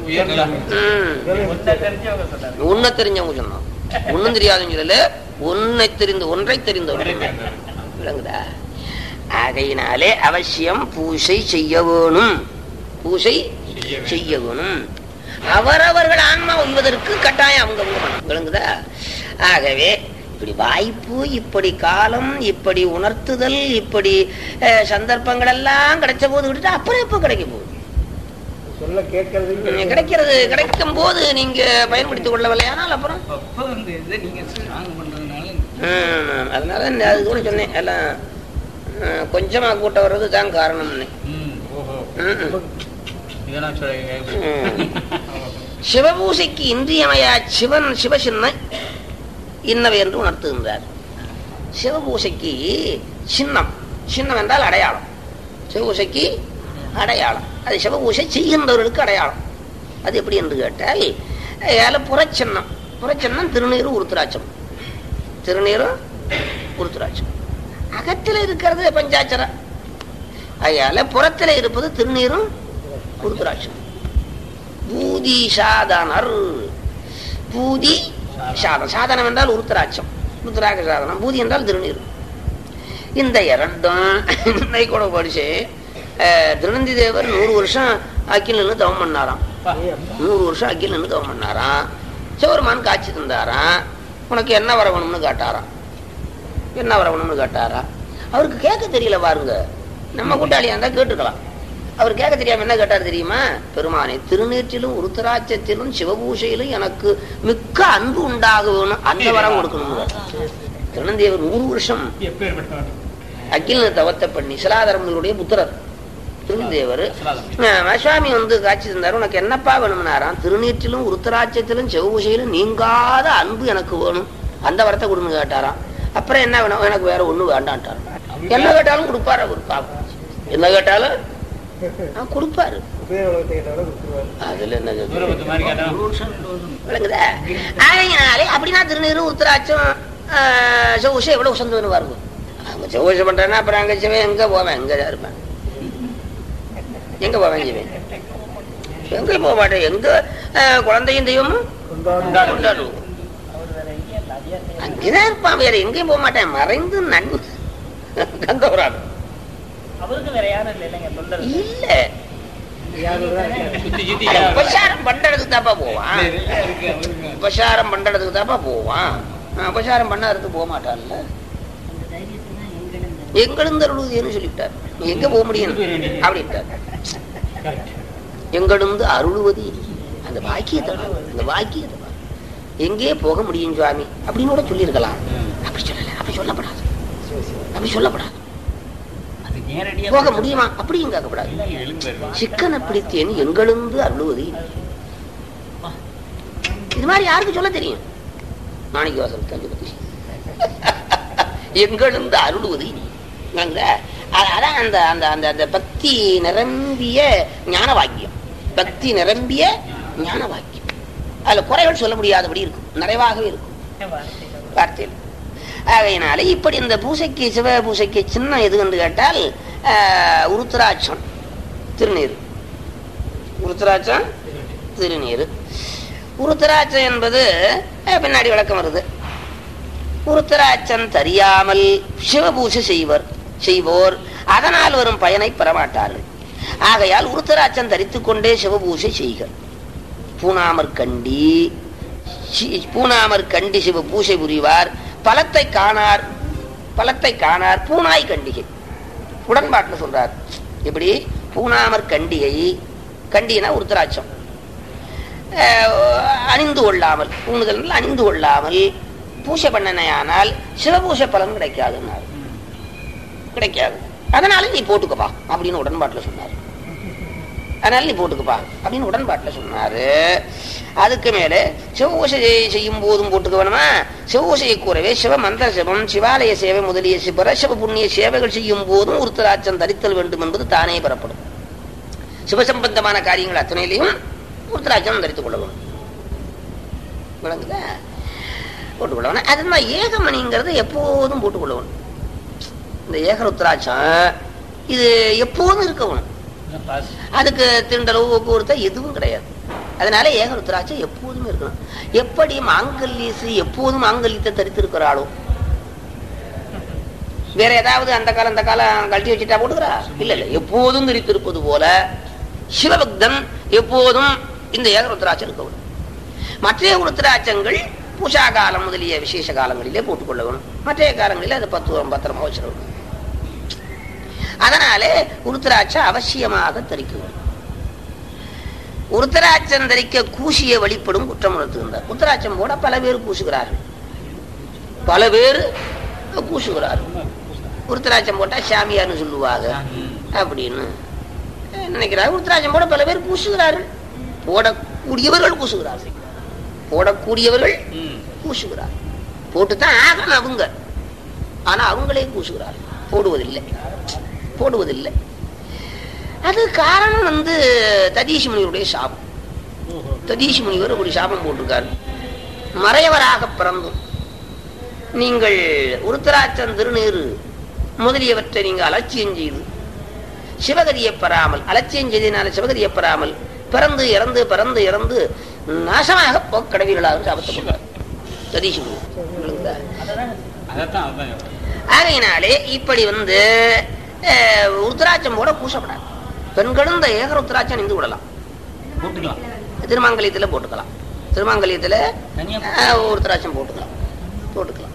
A: உன்னை தெரிஞ்சவங்க சொன்னான். ஒன்னும் தெரியாதுன்னு சொல்லல, உன்னை தெரிந்து ஒன்றை தெரிந்தவர் விளங்குதா. ஆகையினாலே அவசியம் பூசை செய்ய வேணும், பூசை செய்ய வேணும். அவரவர்கள் ஆன்மா உய்வதற்கு கட்டாயம் அவங்க விளங்குதா. ஆகவே இப்படி வாய்ப்பு, இப்படி காலம், இப்படி உணர்த்துதல், இப்படி சந்தர்ப்பங்கள் எல்லாம் கிடைச்ச போது விட்டுட்டு அப்புறம் எப்ப கிடைக்க போகுது?
D: சொல்ல கேட்கறது
A: கிடைக்கிறது கிடைக்கும் போது நீங்க பயன்படுத்திக் கொள்ளவில்லையானால் அப்புறம் அதனால அது கூட சொன்னேன் எல்லாம் கொஞ்சமா கூட்ட வர்றது தான் காரணம்னு. சிவபூசைக்கு இன்றியமையா சிவன் சிவசின்ன இன்னவை என்று உணர்த்துகின்றார். சிவபூசைக்கு சின்னம், சின்னம் என்றால் அடையாளம். சிவபூசைக்கு அடையாளம், அது சிவபூசை செய்கின்றவர்களுக்கு அடையாளம். அது எப்படி என்று கேட்டால் ஏழை புறச்சின்னம். புறச்சின்னம் திருநீரு உருத்திராட்சம், திருநீரு உருத்திராட்சம். அகத்தில் இருக்கிறது பஞ்சாட்சரம், அதனால புறத்தில் இருப்பது திருநீரும் உருத்திராட்சம். பூதி சாதனர், பூதி சாதனம், சாதனம் என்றால் உருத்திராட்சம், உருத்திராட்ச சாதனம். பூதி என்றால் திருநீர். இந்த இரண்டும் கூட படிச்சு திருநந்தி தேவர் நூறு வருஷம் அக்கில் நின்று தவம் பண்ணாராம். நூறு வருஷம் அக்கில் நின்று தவம் பண்ணாராம். சிவருமான் காட்சி தந்தாராம். உனக்கு என்ன வரவணும்னு கேட்டாராம். என்ன வரவணும்னு கேட்டாரா. அவருக்கு கேட்க தெரியல பாருங்க, நம்ம கூட்டாளியா இருந்தா கேட்டுக்கலாம். அவர் கேட்க தெரியாம என்ன கேட்டார் தெரியுமா? பெருமானே, திருநீற்றிலும் உருத்தராட்சத்திலும் சிவபூஷையிலும் எனக்கு மிக்க அன்பு உண்டாக வேணும், அந்த வரம் கொடுக்கணும். திருநந்தேவர் நூறு வருஷம் அகில தவத்தை பண்ணி சிலாதரங்களுடைய புத்திரர் திருநந்தேவர். சுவாமி வந்து காட்சி தந்தாரு. உனக்கு என்னப்பா வேணும்னாராம்? திருநீற்றிலும் உருத்தராட்சத்திலும் சிவபூஷையிலும் நீங்காத அன்பு எனக்கு வேணும், அந்த வரத்தை கொடுன்னு கேட்டாராம். அப்புறம் என்ன வேணும்? எனக்கு வேற ஒண்ணு வேண்டான்ட்டார். என்ன கேட்டாலும் கொடுப்பாரு அவர். பாப்போம், என்ன கேட்டாலும் கொடுப்பாரு. அதுல என்ன விளங்குதா? அதனாலே அப்படின்னா திருநீரு உருத்தராட்சம் சிவபூஷை எவ்வளவு சந்தோஷம் வருங்க. அவங்க சிவபூஷை பண்றேன்னா அப்புறம் அங்க சிவன் எங்க போவேன்? எங்க இருப்பேன்? எங்க போவேன்? சிவன் எங்க போக மாட்டேன். எங்க குழந்தையும் தெய்வமும் கொண்டாடுவோம், அங்கேதான் இருப்பான், வேற எங்கேயும் போக மாட்டேன். மறைந்து நன்மை கந்தவராது இல்ல. உபசாரம் பண்றதுக்கு தாப்பா போவான், உபசாரம் பண்றதுக்கு தாப்பா போவான். உபசாரம் பண்ணறதுக்கு போக மாட்டான்ல. எங்கெழுந்தருளுதுன்னு சொல்லிவிட்டார். எங்க போக முடியும் அப்படின்ட்டார். எங்கெழுந்து அருளுவது அந்த வாக்கியத்தை, அந்த வாக்கியத்தை எங்கே போக முடியும் சுவாமி அப்படின்னு கூட சொல்லியிருக்கலாம். அப்படி சொல்லல, அப்படி சொல்லப்படாது, அப்படி சொல்லப்படாது. போக முடியுமா அப்படியும் கேட்கப்படாது. சிக்கனை பிடித்தேன் எங்கெழுந்து அருளுவது. இது மாதிரி யாருக்கு சொல்ல தெரியும்? மாணிக்க வாசல் தஞ்சை பத்தி எங்கெழுந்து அருளுவது. அதான் அந்த அந்த அந்த அந்த பக்தி நிரம்பிய ஞான வாக்கியம், பக்தி நிரம்பிய ஞான வாக்கியம். அதுல குறைகள் சொல்ல முடியாதபடி இருக்கும், நிறைவாகவே இருக்கும் வார்த்தையில். ஆகையினால இப்படி இந்த பூசைக்கு, சிவ பூசைக்கு சின்னம் எது என்று கேட்டால் உருத்திராட்சம் திருநீர். உருத்திராட்சம் திருநீர். உருத்திராட்சம் என்பது பின்னாடி விளக்கம் வருது. உருத்திராட்சம் தெரியாமல் சிவபூசை செய்வர் செய்வோர் அதனால் வரும் பயனை பெறமாட்டார்கள். ஆகையால் உருத்திராட்சம் தரித்துக் கொண்டே சிவபூசை செய்க. பூனாமர் கண்டி பூனாமர் கண்டி சிவ பூசை புரிவார். பலத்தை காணார், பலத்தை காணார் பூனாய் கண்டிகை. உடன்பாட்டில் சொல்றார். இப்படி பூனாமர் கண்டிகை, கண்டினா உருத்திராட்சம் அணிந்து கொள்ளாமல், பூணுதல் அணிந்து கொள்ளாமல் பூசை பண்ணனையானால் சிவபூசை பலன் கிடைக்காதுன்னார். கிடைக்காது. அதனால நீ போட்டுக்கப்பா அப்படின்னு உடன்பாட்டுல சொன்னாரு. அதனால நீ போட்டுக்கப்பா அப்படின்னு உடன்பாட்டுல சொன்னாரு. அதுக்கு மேல சிவபூசை செய்யும் போதும் போட்டுக்க வேணுமா? சிவபூசையை கூறவே சிவ மந்திர சிவம், சிவாலய சேவை முதலிய சிவர சிவ புண்ணிய சேவைகள் செய்யும் போதும் உருத்திராட்சம் தரித்தல் வேண்டும் என்பது தானே பெறப்படும். சிவசம்பந்தமான காரியங்கள் அத்தனையிலையும் உருத்திராட்சம் தரித்துக் கொள்ள வேணும். விளங்குதா? போட்டுக்கொள்ள வேணும். அது மாதிரி ஏகமணிங்கிறத எப்போதும் போட்டுக்கொள்ள வேணும். இந்த ஏக ருத்ராட்சம் இது எப்போதும் இருக்கணும். அதுக்கு திண்டளவு போக்குவரத்து எதுவும் கிடையாது. அதனால ஏக ருத்ராட்சம் எப்போதுமே இருக்கணும். எப்படி மாங்கல்யசு எப்போதும் மாங்கல்யத்தை தரித்திருக்கிறாளோ, வேற ஏதாவது அந்த காலம் அந்த காலம் கழட்டி வச்சுட்டா போட்டுக்கிறா? இல்ல இல்ல, எப்போதும் தரித்திருப்பது போல சிவபக்தன் எப்போதும் இந்த ஏக ருத்ராட்சம் இருக்கணும். மற்ற ருத்ராட்சங்கள் பூஷா காலம் முதலிய விசேஷ காலங்களிலே போட்டுக்கொள்ள வேணும். மற்ற காலங்களில் அதை பத்து பத்திரமா வச்சிடணும். அதனாலே உருத்திராட்சம் அவசியமாக தரிக்கணும். உருத்திராட்சம் தரிக்க கூசிய வழிபடும் குற்றம் உணர்த்துகின்றார். உருத்திராட்சம் போட பல பேர் பூசுகிறார்கள், பல பேர் பூசுகிறார்கள். உருத்திராட்சம் போட்டா சாமியார்னு சொல்லுவாங்க அப்படின்னு நினைக்கிறார். உருத்திராட்சம் போட பல பேர் பூசுகிறார்கள். போடக்கூடியவர்கள் பூசுகிறார்கள், போடக்கூடியவர்கள் பூசுகிறார்கள். போட்டுத்தான் ஆகணும் அவங்க. ஆனா அவங்களே பூசுகிறார்கள், போடுவதில்லை போடுவதில்லை. அது காரணம் வந்து ததீஷ் முனிவருடைய சாபம். ததீஷ் முனிவர் ஒரு சாபம் போட்டிருக்காரு. மறையவராக பிறந்தும் நீங்கள் உருத்திராட்சம் திருநீறு முதலியவற்றை நீங்க அலட்சியம் செய்து சிவகதியை பெறாமல், அலட்சியம் செய்தனால சிவகதியை பெறாமல் பிறந்து இறந்து பிறந்து இறந்து நாசமாக போக்கடவீர்களாக சாபத்தை கொண்டார் ததீஷ் முனிவர். ஆகையினாலே இப்படி வந்து உருத்திராட்சம் போட பூசப்படாது. பெண்களும் இந்த ஏக உருத்திராட்சம் நின்று விடலாம், திருமாங்கல்யத்துல போட்டுக்கலாம். திருமாங்கல்யத்துல உருத்திராட்சம் போட்டுக்கலாம் போட்டுக்கலாம்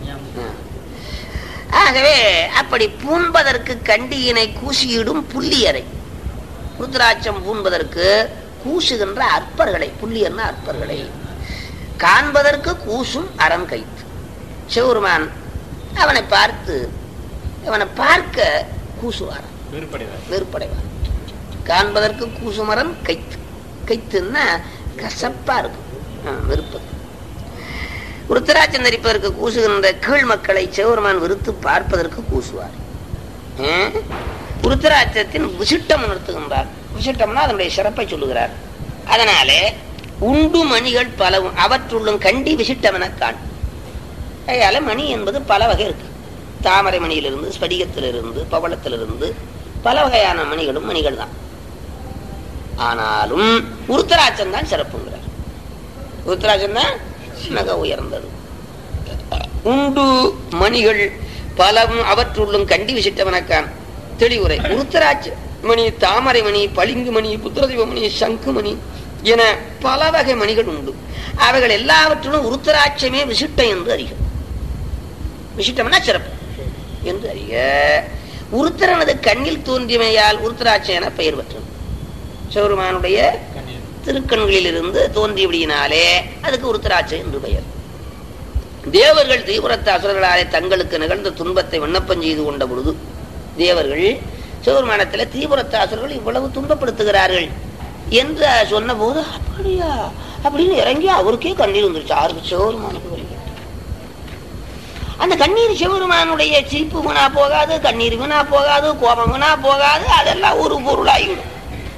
A: ஆகவே அப்படி பூண்பதற்கு கண்டியினை கூசியிடும் புள்ளியரை, உருத்திராட்சம் பூண்பதற்கு கூசுகின்ற அற்பர்களை, புள்ளியர்னா அற்பர்களை காண்பதற்கு கூசும் அரண் கைத்து. சிவருமான் அவனை பார்த்து அவனை பார்க்க கூசுவார், வெறுப்படைவார். காண்பதற்கு கூசுமரன் கைத்து. கைத்துன்னா கசப்பா இருக்கும், வெறுப்பது. உருத்திராட்சம் தரிப்பதற்கு கூசுகின்ற கீழ் மக்களை சிவபெருமான் வெறுத்து பார்ப்பதற்கு கூசுவார். உருத்திராட்சத்தின் விசிட்டம் உணர்த்துகின்றார். விசிட்டம்னா அதனுடைய சிறப்பை சொல்லுகிறார். அதனாலே உண்டு மணிகள் பலவும் அவற்றுள்ளும் கண்டி விசிட்டம் என காண். அதனால மணி என்பது பல வகை இருக்கு. தாமரை மணியிலிருந்து, ஸ்படிகத்திலிருந்து, பவளத்திலிருந்து பல வகையான மணிகளும் மணிகள் தான். ஆனாலும் உருத்திராட்சம் தான் சிறப்புங்கிறார். உருத்திராட்சம் தான் மிக உயர்ந்தது. உண்டு மணிகள் பலவும் அவற்றுள்ளும் கண்டி விசிட்டவனக்கான் தெளிவுரை. உருத்திராட்ச மணி, தாமரை மணி, பளிங்கு மணி, புத்திரதீப மணி, சங்கு மணி என பல வகை மணிகள் உண்டு. அவைகள் எல்லாவற்றிலும் உருத்திராட்சமே விசிட்டம் என்று அறிக. விசிட்டம்னா சிறப்பு என்று அறிக. உருத்திரனது கண்ணில் தோன்றியமையால் உருத்திராட்சம் என பெயர் பெற்றது. சிவபெருமானுடைய திருக்கண்களில் இருந்து தோன்றியபடியினாலே அதுக்கு உருத்திராட்சம் என்று பெயர். தேவர்கள் தீவிரத்த அசுரர்களாலே தங்களுக்கு நிகழ்ந்த துன்பத்தை விண்ணப்பம் செய்து கொண்ட பொழுது, தேவர்கள் சிவபெருமானத்தில் தீவிரத்த அசுரர்கள் இவ்வளவு துன்பப்படுத்துகிறார்கள் என்று சொன்ன போது, அப்படியா அப்படின்னு இறங்கி அவருக்கே கண்ணீர் வந்துருச்சு. ஆறு சிவபெருமானுக்கு வழி. அந்த கண்ணீர் சிவபெருமானுடைய சிரிப்பு வீணா போகாது, கண்ணீர் வீணா போகாது, கோபம் வீணா போகாது. அதெல்லாம் ஒரு பொருளாகிவிடும்.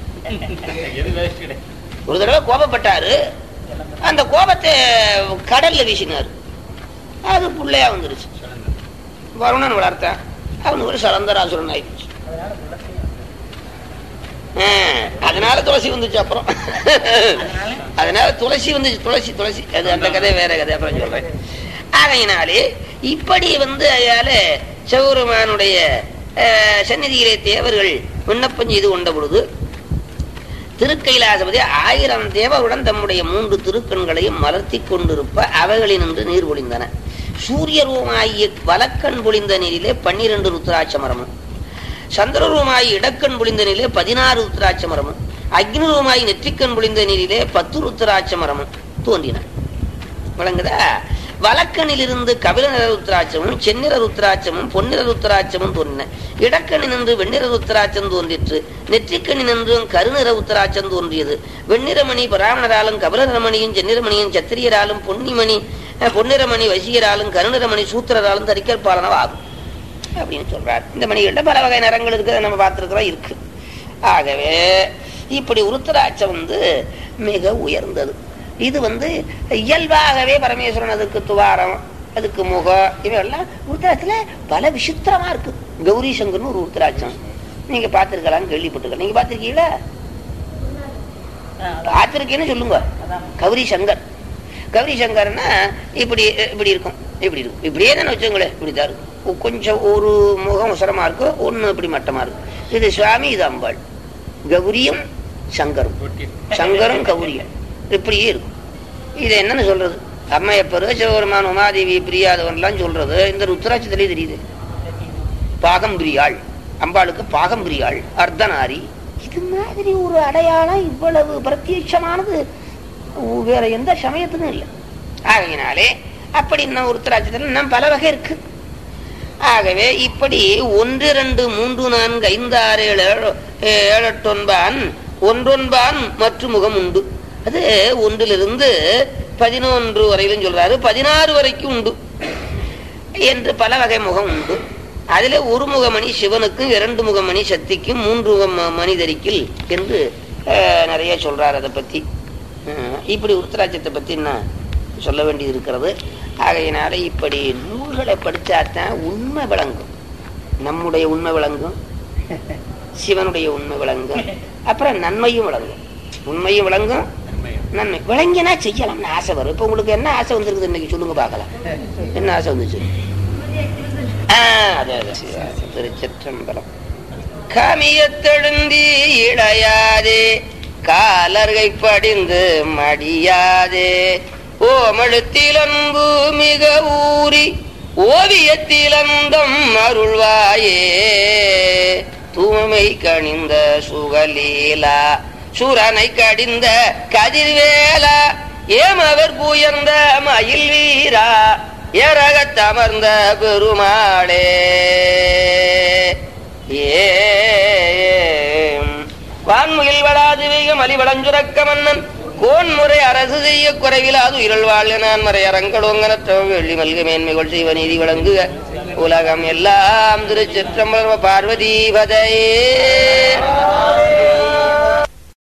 A: ஒரு தடவை கோபப்பட்டாரு, அந்த கோபத்தை கடல்ல வீசினாரு, அது புள்ளையா வந்துருச்சு. வருணன் வளர்த்தான், அவனு ஒரு சலந்தராசுரன் ஆயிடுச்சு. அதனால துளசி வந்துச்சு. அப்புறம் அதனால துளசி வந்துச்சு. துளசி துளசி அது அந்த கதை வேற கதை, அப்புறம் சொல்றேன். ஆகையினாலே இப்படி வந்து அதால சிவபெருமானுடைய சந்நிதியிலே தேவர்கள் விண்ணப்பம் செய்து கொண்ட பொழுது, திருக்கைலாசபதி ஆயிரம் தேவருடன் தம்முடைய மூன்று திருக்கண்களையும் மலர்த்தி கொண்டிருப்ப அவைகளினின்று நீர் பொழிந்தன. சூரிய ரூமாகிய வலக்கண் பொழிந்த நீரிலே பன்னிரண்டு ருத்ராட்ச மரமும், சந்திர ரூமாயி இடக்கண் பொழிந்த நீரிலே பதினாறு ருத்ராட்ச மரமும், அக்னி ரூமாயி நெற்றிக்கண் பொழிந்த நீரிலே பத்து ருத்ராட்ச மரமும் தோன்றின. விளங்குதா? வலக்கணிலிருந்து கபில நிற ருத்ராட்சமும் செந்நிற ருத்ராட்சமும் பொன்னிற ருத்ராட்சமும் தோன்றின. இடக்கணி நின்று வெண்ணிற ருத்ராட்சம் தோன்றிற்று. நெற்றிக்கணி நின்றும் கருநிற ருத்ராட்சம் தோன்றியது. வெண்ணிறமணி பிராமணராலும் கபிலநிறமணியும் செந்நிறமணியும் சத்திரியராலும் பொன்னிமணி பொன்னிறமணி வசியராலும் கருநிறமணி சூத்திரராலும் தரிக்கற்பாலனவ ஆகும் அப்படின்னு சொல்றார். இந்த மணிகள்ல பல வகை நிறங்கள் இருக்கு, நம்ம பார்த்திருக்கிறோம் இருக்கு. ஆகவே இப்படி உருத்திராட்சம் வந்து மிக உயர்ந்தது. இது வந்து இயல்பாகவே பரமேஸ்வரன் அதுக்கு துவாரம், அதுக்கு முகம், இவையெல்லாம் உருத்திராட்சத்துல பல விசித்திரமா இருக்கு. கௌரி சங்கர்னு ஒரு உருத்திராட்சம் நீங்க பார்த்திருக்கலாம், கேள்விப்பட்டிருக்கலாம். நீங்க பார்த்திருக்கீங்களா? பார்த்திருக்கேன்னு சொல்லுங்க. கௌரி சங்கர், கௌரி சங்கர்னா இப்படி இப்படி இருக்கும், இப்படி இருக்கும், இப்படியே தானே வச்சுங்களேன். இப்படிதான் இருக்கும். கொஞ்சம் ஒரு முகம் உசரமா இருக்கும், ஒண்ணு இப்படி மட்டமா இருக்கும். இது சுவாமி, இது அம்பாள். கௌரியும் சங்கரும், சங்கரும் கௌரியும் இப்படியே இருக்கும். இது என்னன்னு சொல்றது? அம்மையப்பரு சிவபெருமான் உமாதேவி பிரியாதவன்லாம் சொல்றது இந்த ருத்ராட்சத்திலே தெரியுது. பாகம் பிரியாள், அம்பாளுக்கு பாகம் பிரியாள், அர்த்தநாரி. இது மாதிரி ஒரு அடையாளம் இவ்வளவு பிரத்யட்சமானது வேற எந்த சமயத்துக்கும் இல்லை. ஆகையினாலே அப்படி இன்னும் உருத்திராட்சத்துல இன்னும் பல வகை இருக்கு. ஆகவே இப்படி ஒன்று ரெண்டு மூன்று நான்கு ஐந்து ஆறு ஏழு ஏழு எட்டொன்பான் ஒன்றொன்பான் மற்றும் முகம் உண்டு. அது ஒன்றிலிருந்து பதினொன்று வரையிலும் சொல்றாரு, பதினாறு வரைக்கும் உண்டு என்று பல வகை முகம் உண்டு. அதுல ஒரு முகமணி சிவனுக்கும், இரண்டு முகமணி சக்திக்கும், மூன்று மணி தரிக்கில் என்று நிறைய சொல்றாரு. அதை பத்தி இப்படி உருத்திராட்சத்தை பத்தி என்ன சொல்ல வேண்டியது இருக்கிறது. ஆகையினால இப்படி நூல்களை படிச்சாத்தான் உண்மை விளங்கும். நம்முடைய உண்மை விளங்கும், சிவனுடைய உண்மை விளங்கும், அப்புறம் நன்மையும் விளங்கும். உண்மையும் விளங்கும், நன்மை விளங்கினா செய்யலாம்னு ஆசை வரும். இப்ப உங்களுக்கு என்ன ஆசை வந்திருக்குது இன்னைக்கு சொல்லுங்க பார்க்கலாம். என்ன ஆசை வந்துச்சு? திருச்சிற்றம்பலம். காமியத்தெழுந்தி இளையாதே காலர்கை படிந்து மடியாதே ஓமழுத்திலன்பு மிக ஊறி ஓவியத்திலந்தம் அருள்வாயே தூய்மை கணிந்த சுகலீலா சூரனை கடிந்த கதிர்வேலா ஏமவர் புயர்ந்த மயில் வீரா ஏரகத்தமர்ந்த பெருமாளே ஏ வான்முகில் வளாது வைக மலி வளஞ்சுரக்க மன்னன் கோன்முறை அரசு செய்ய குறைவிலாது இருள் வாழ் நான் மறை அரங்கடோங்கனற்ற வெள்ளி மல்க மேன்மைகள் செய்வ நீதி வழங்குக உலகம் எல்லாம் திருச்சிற்றம்பலம். பார்வதி பதையே.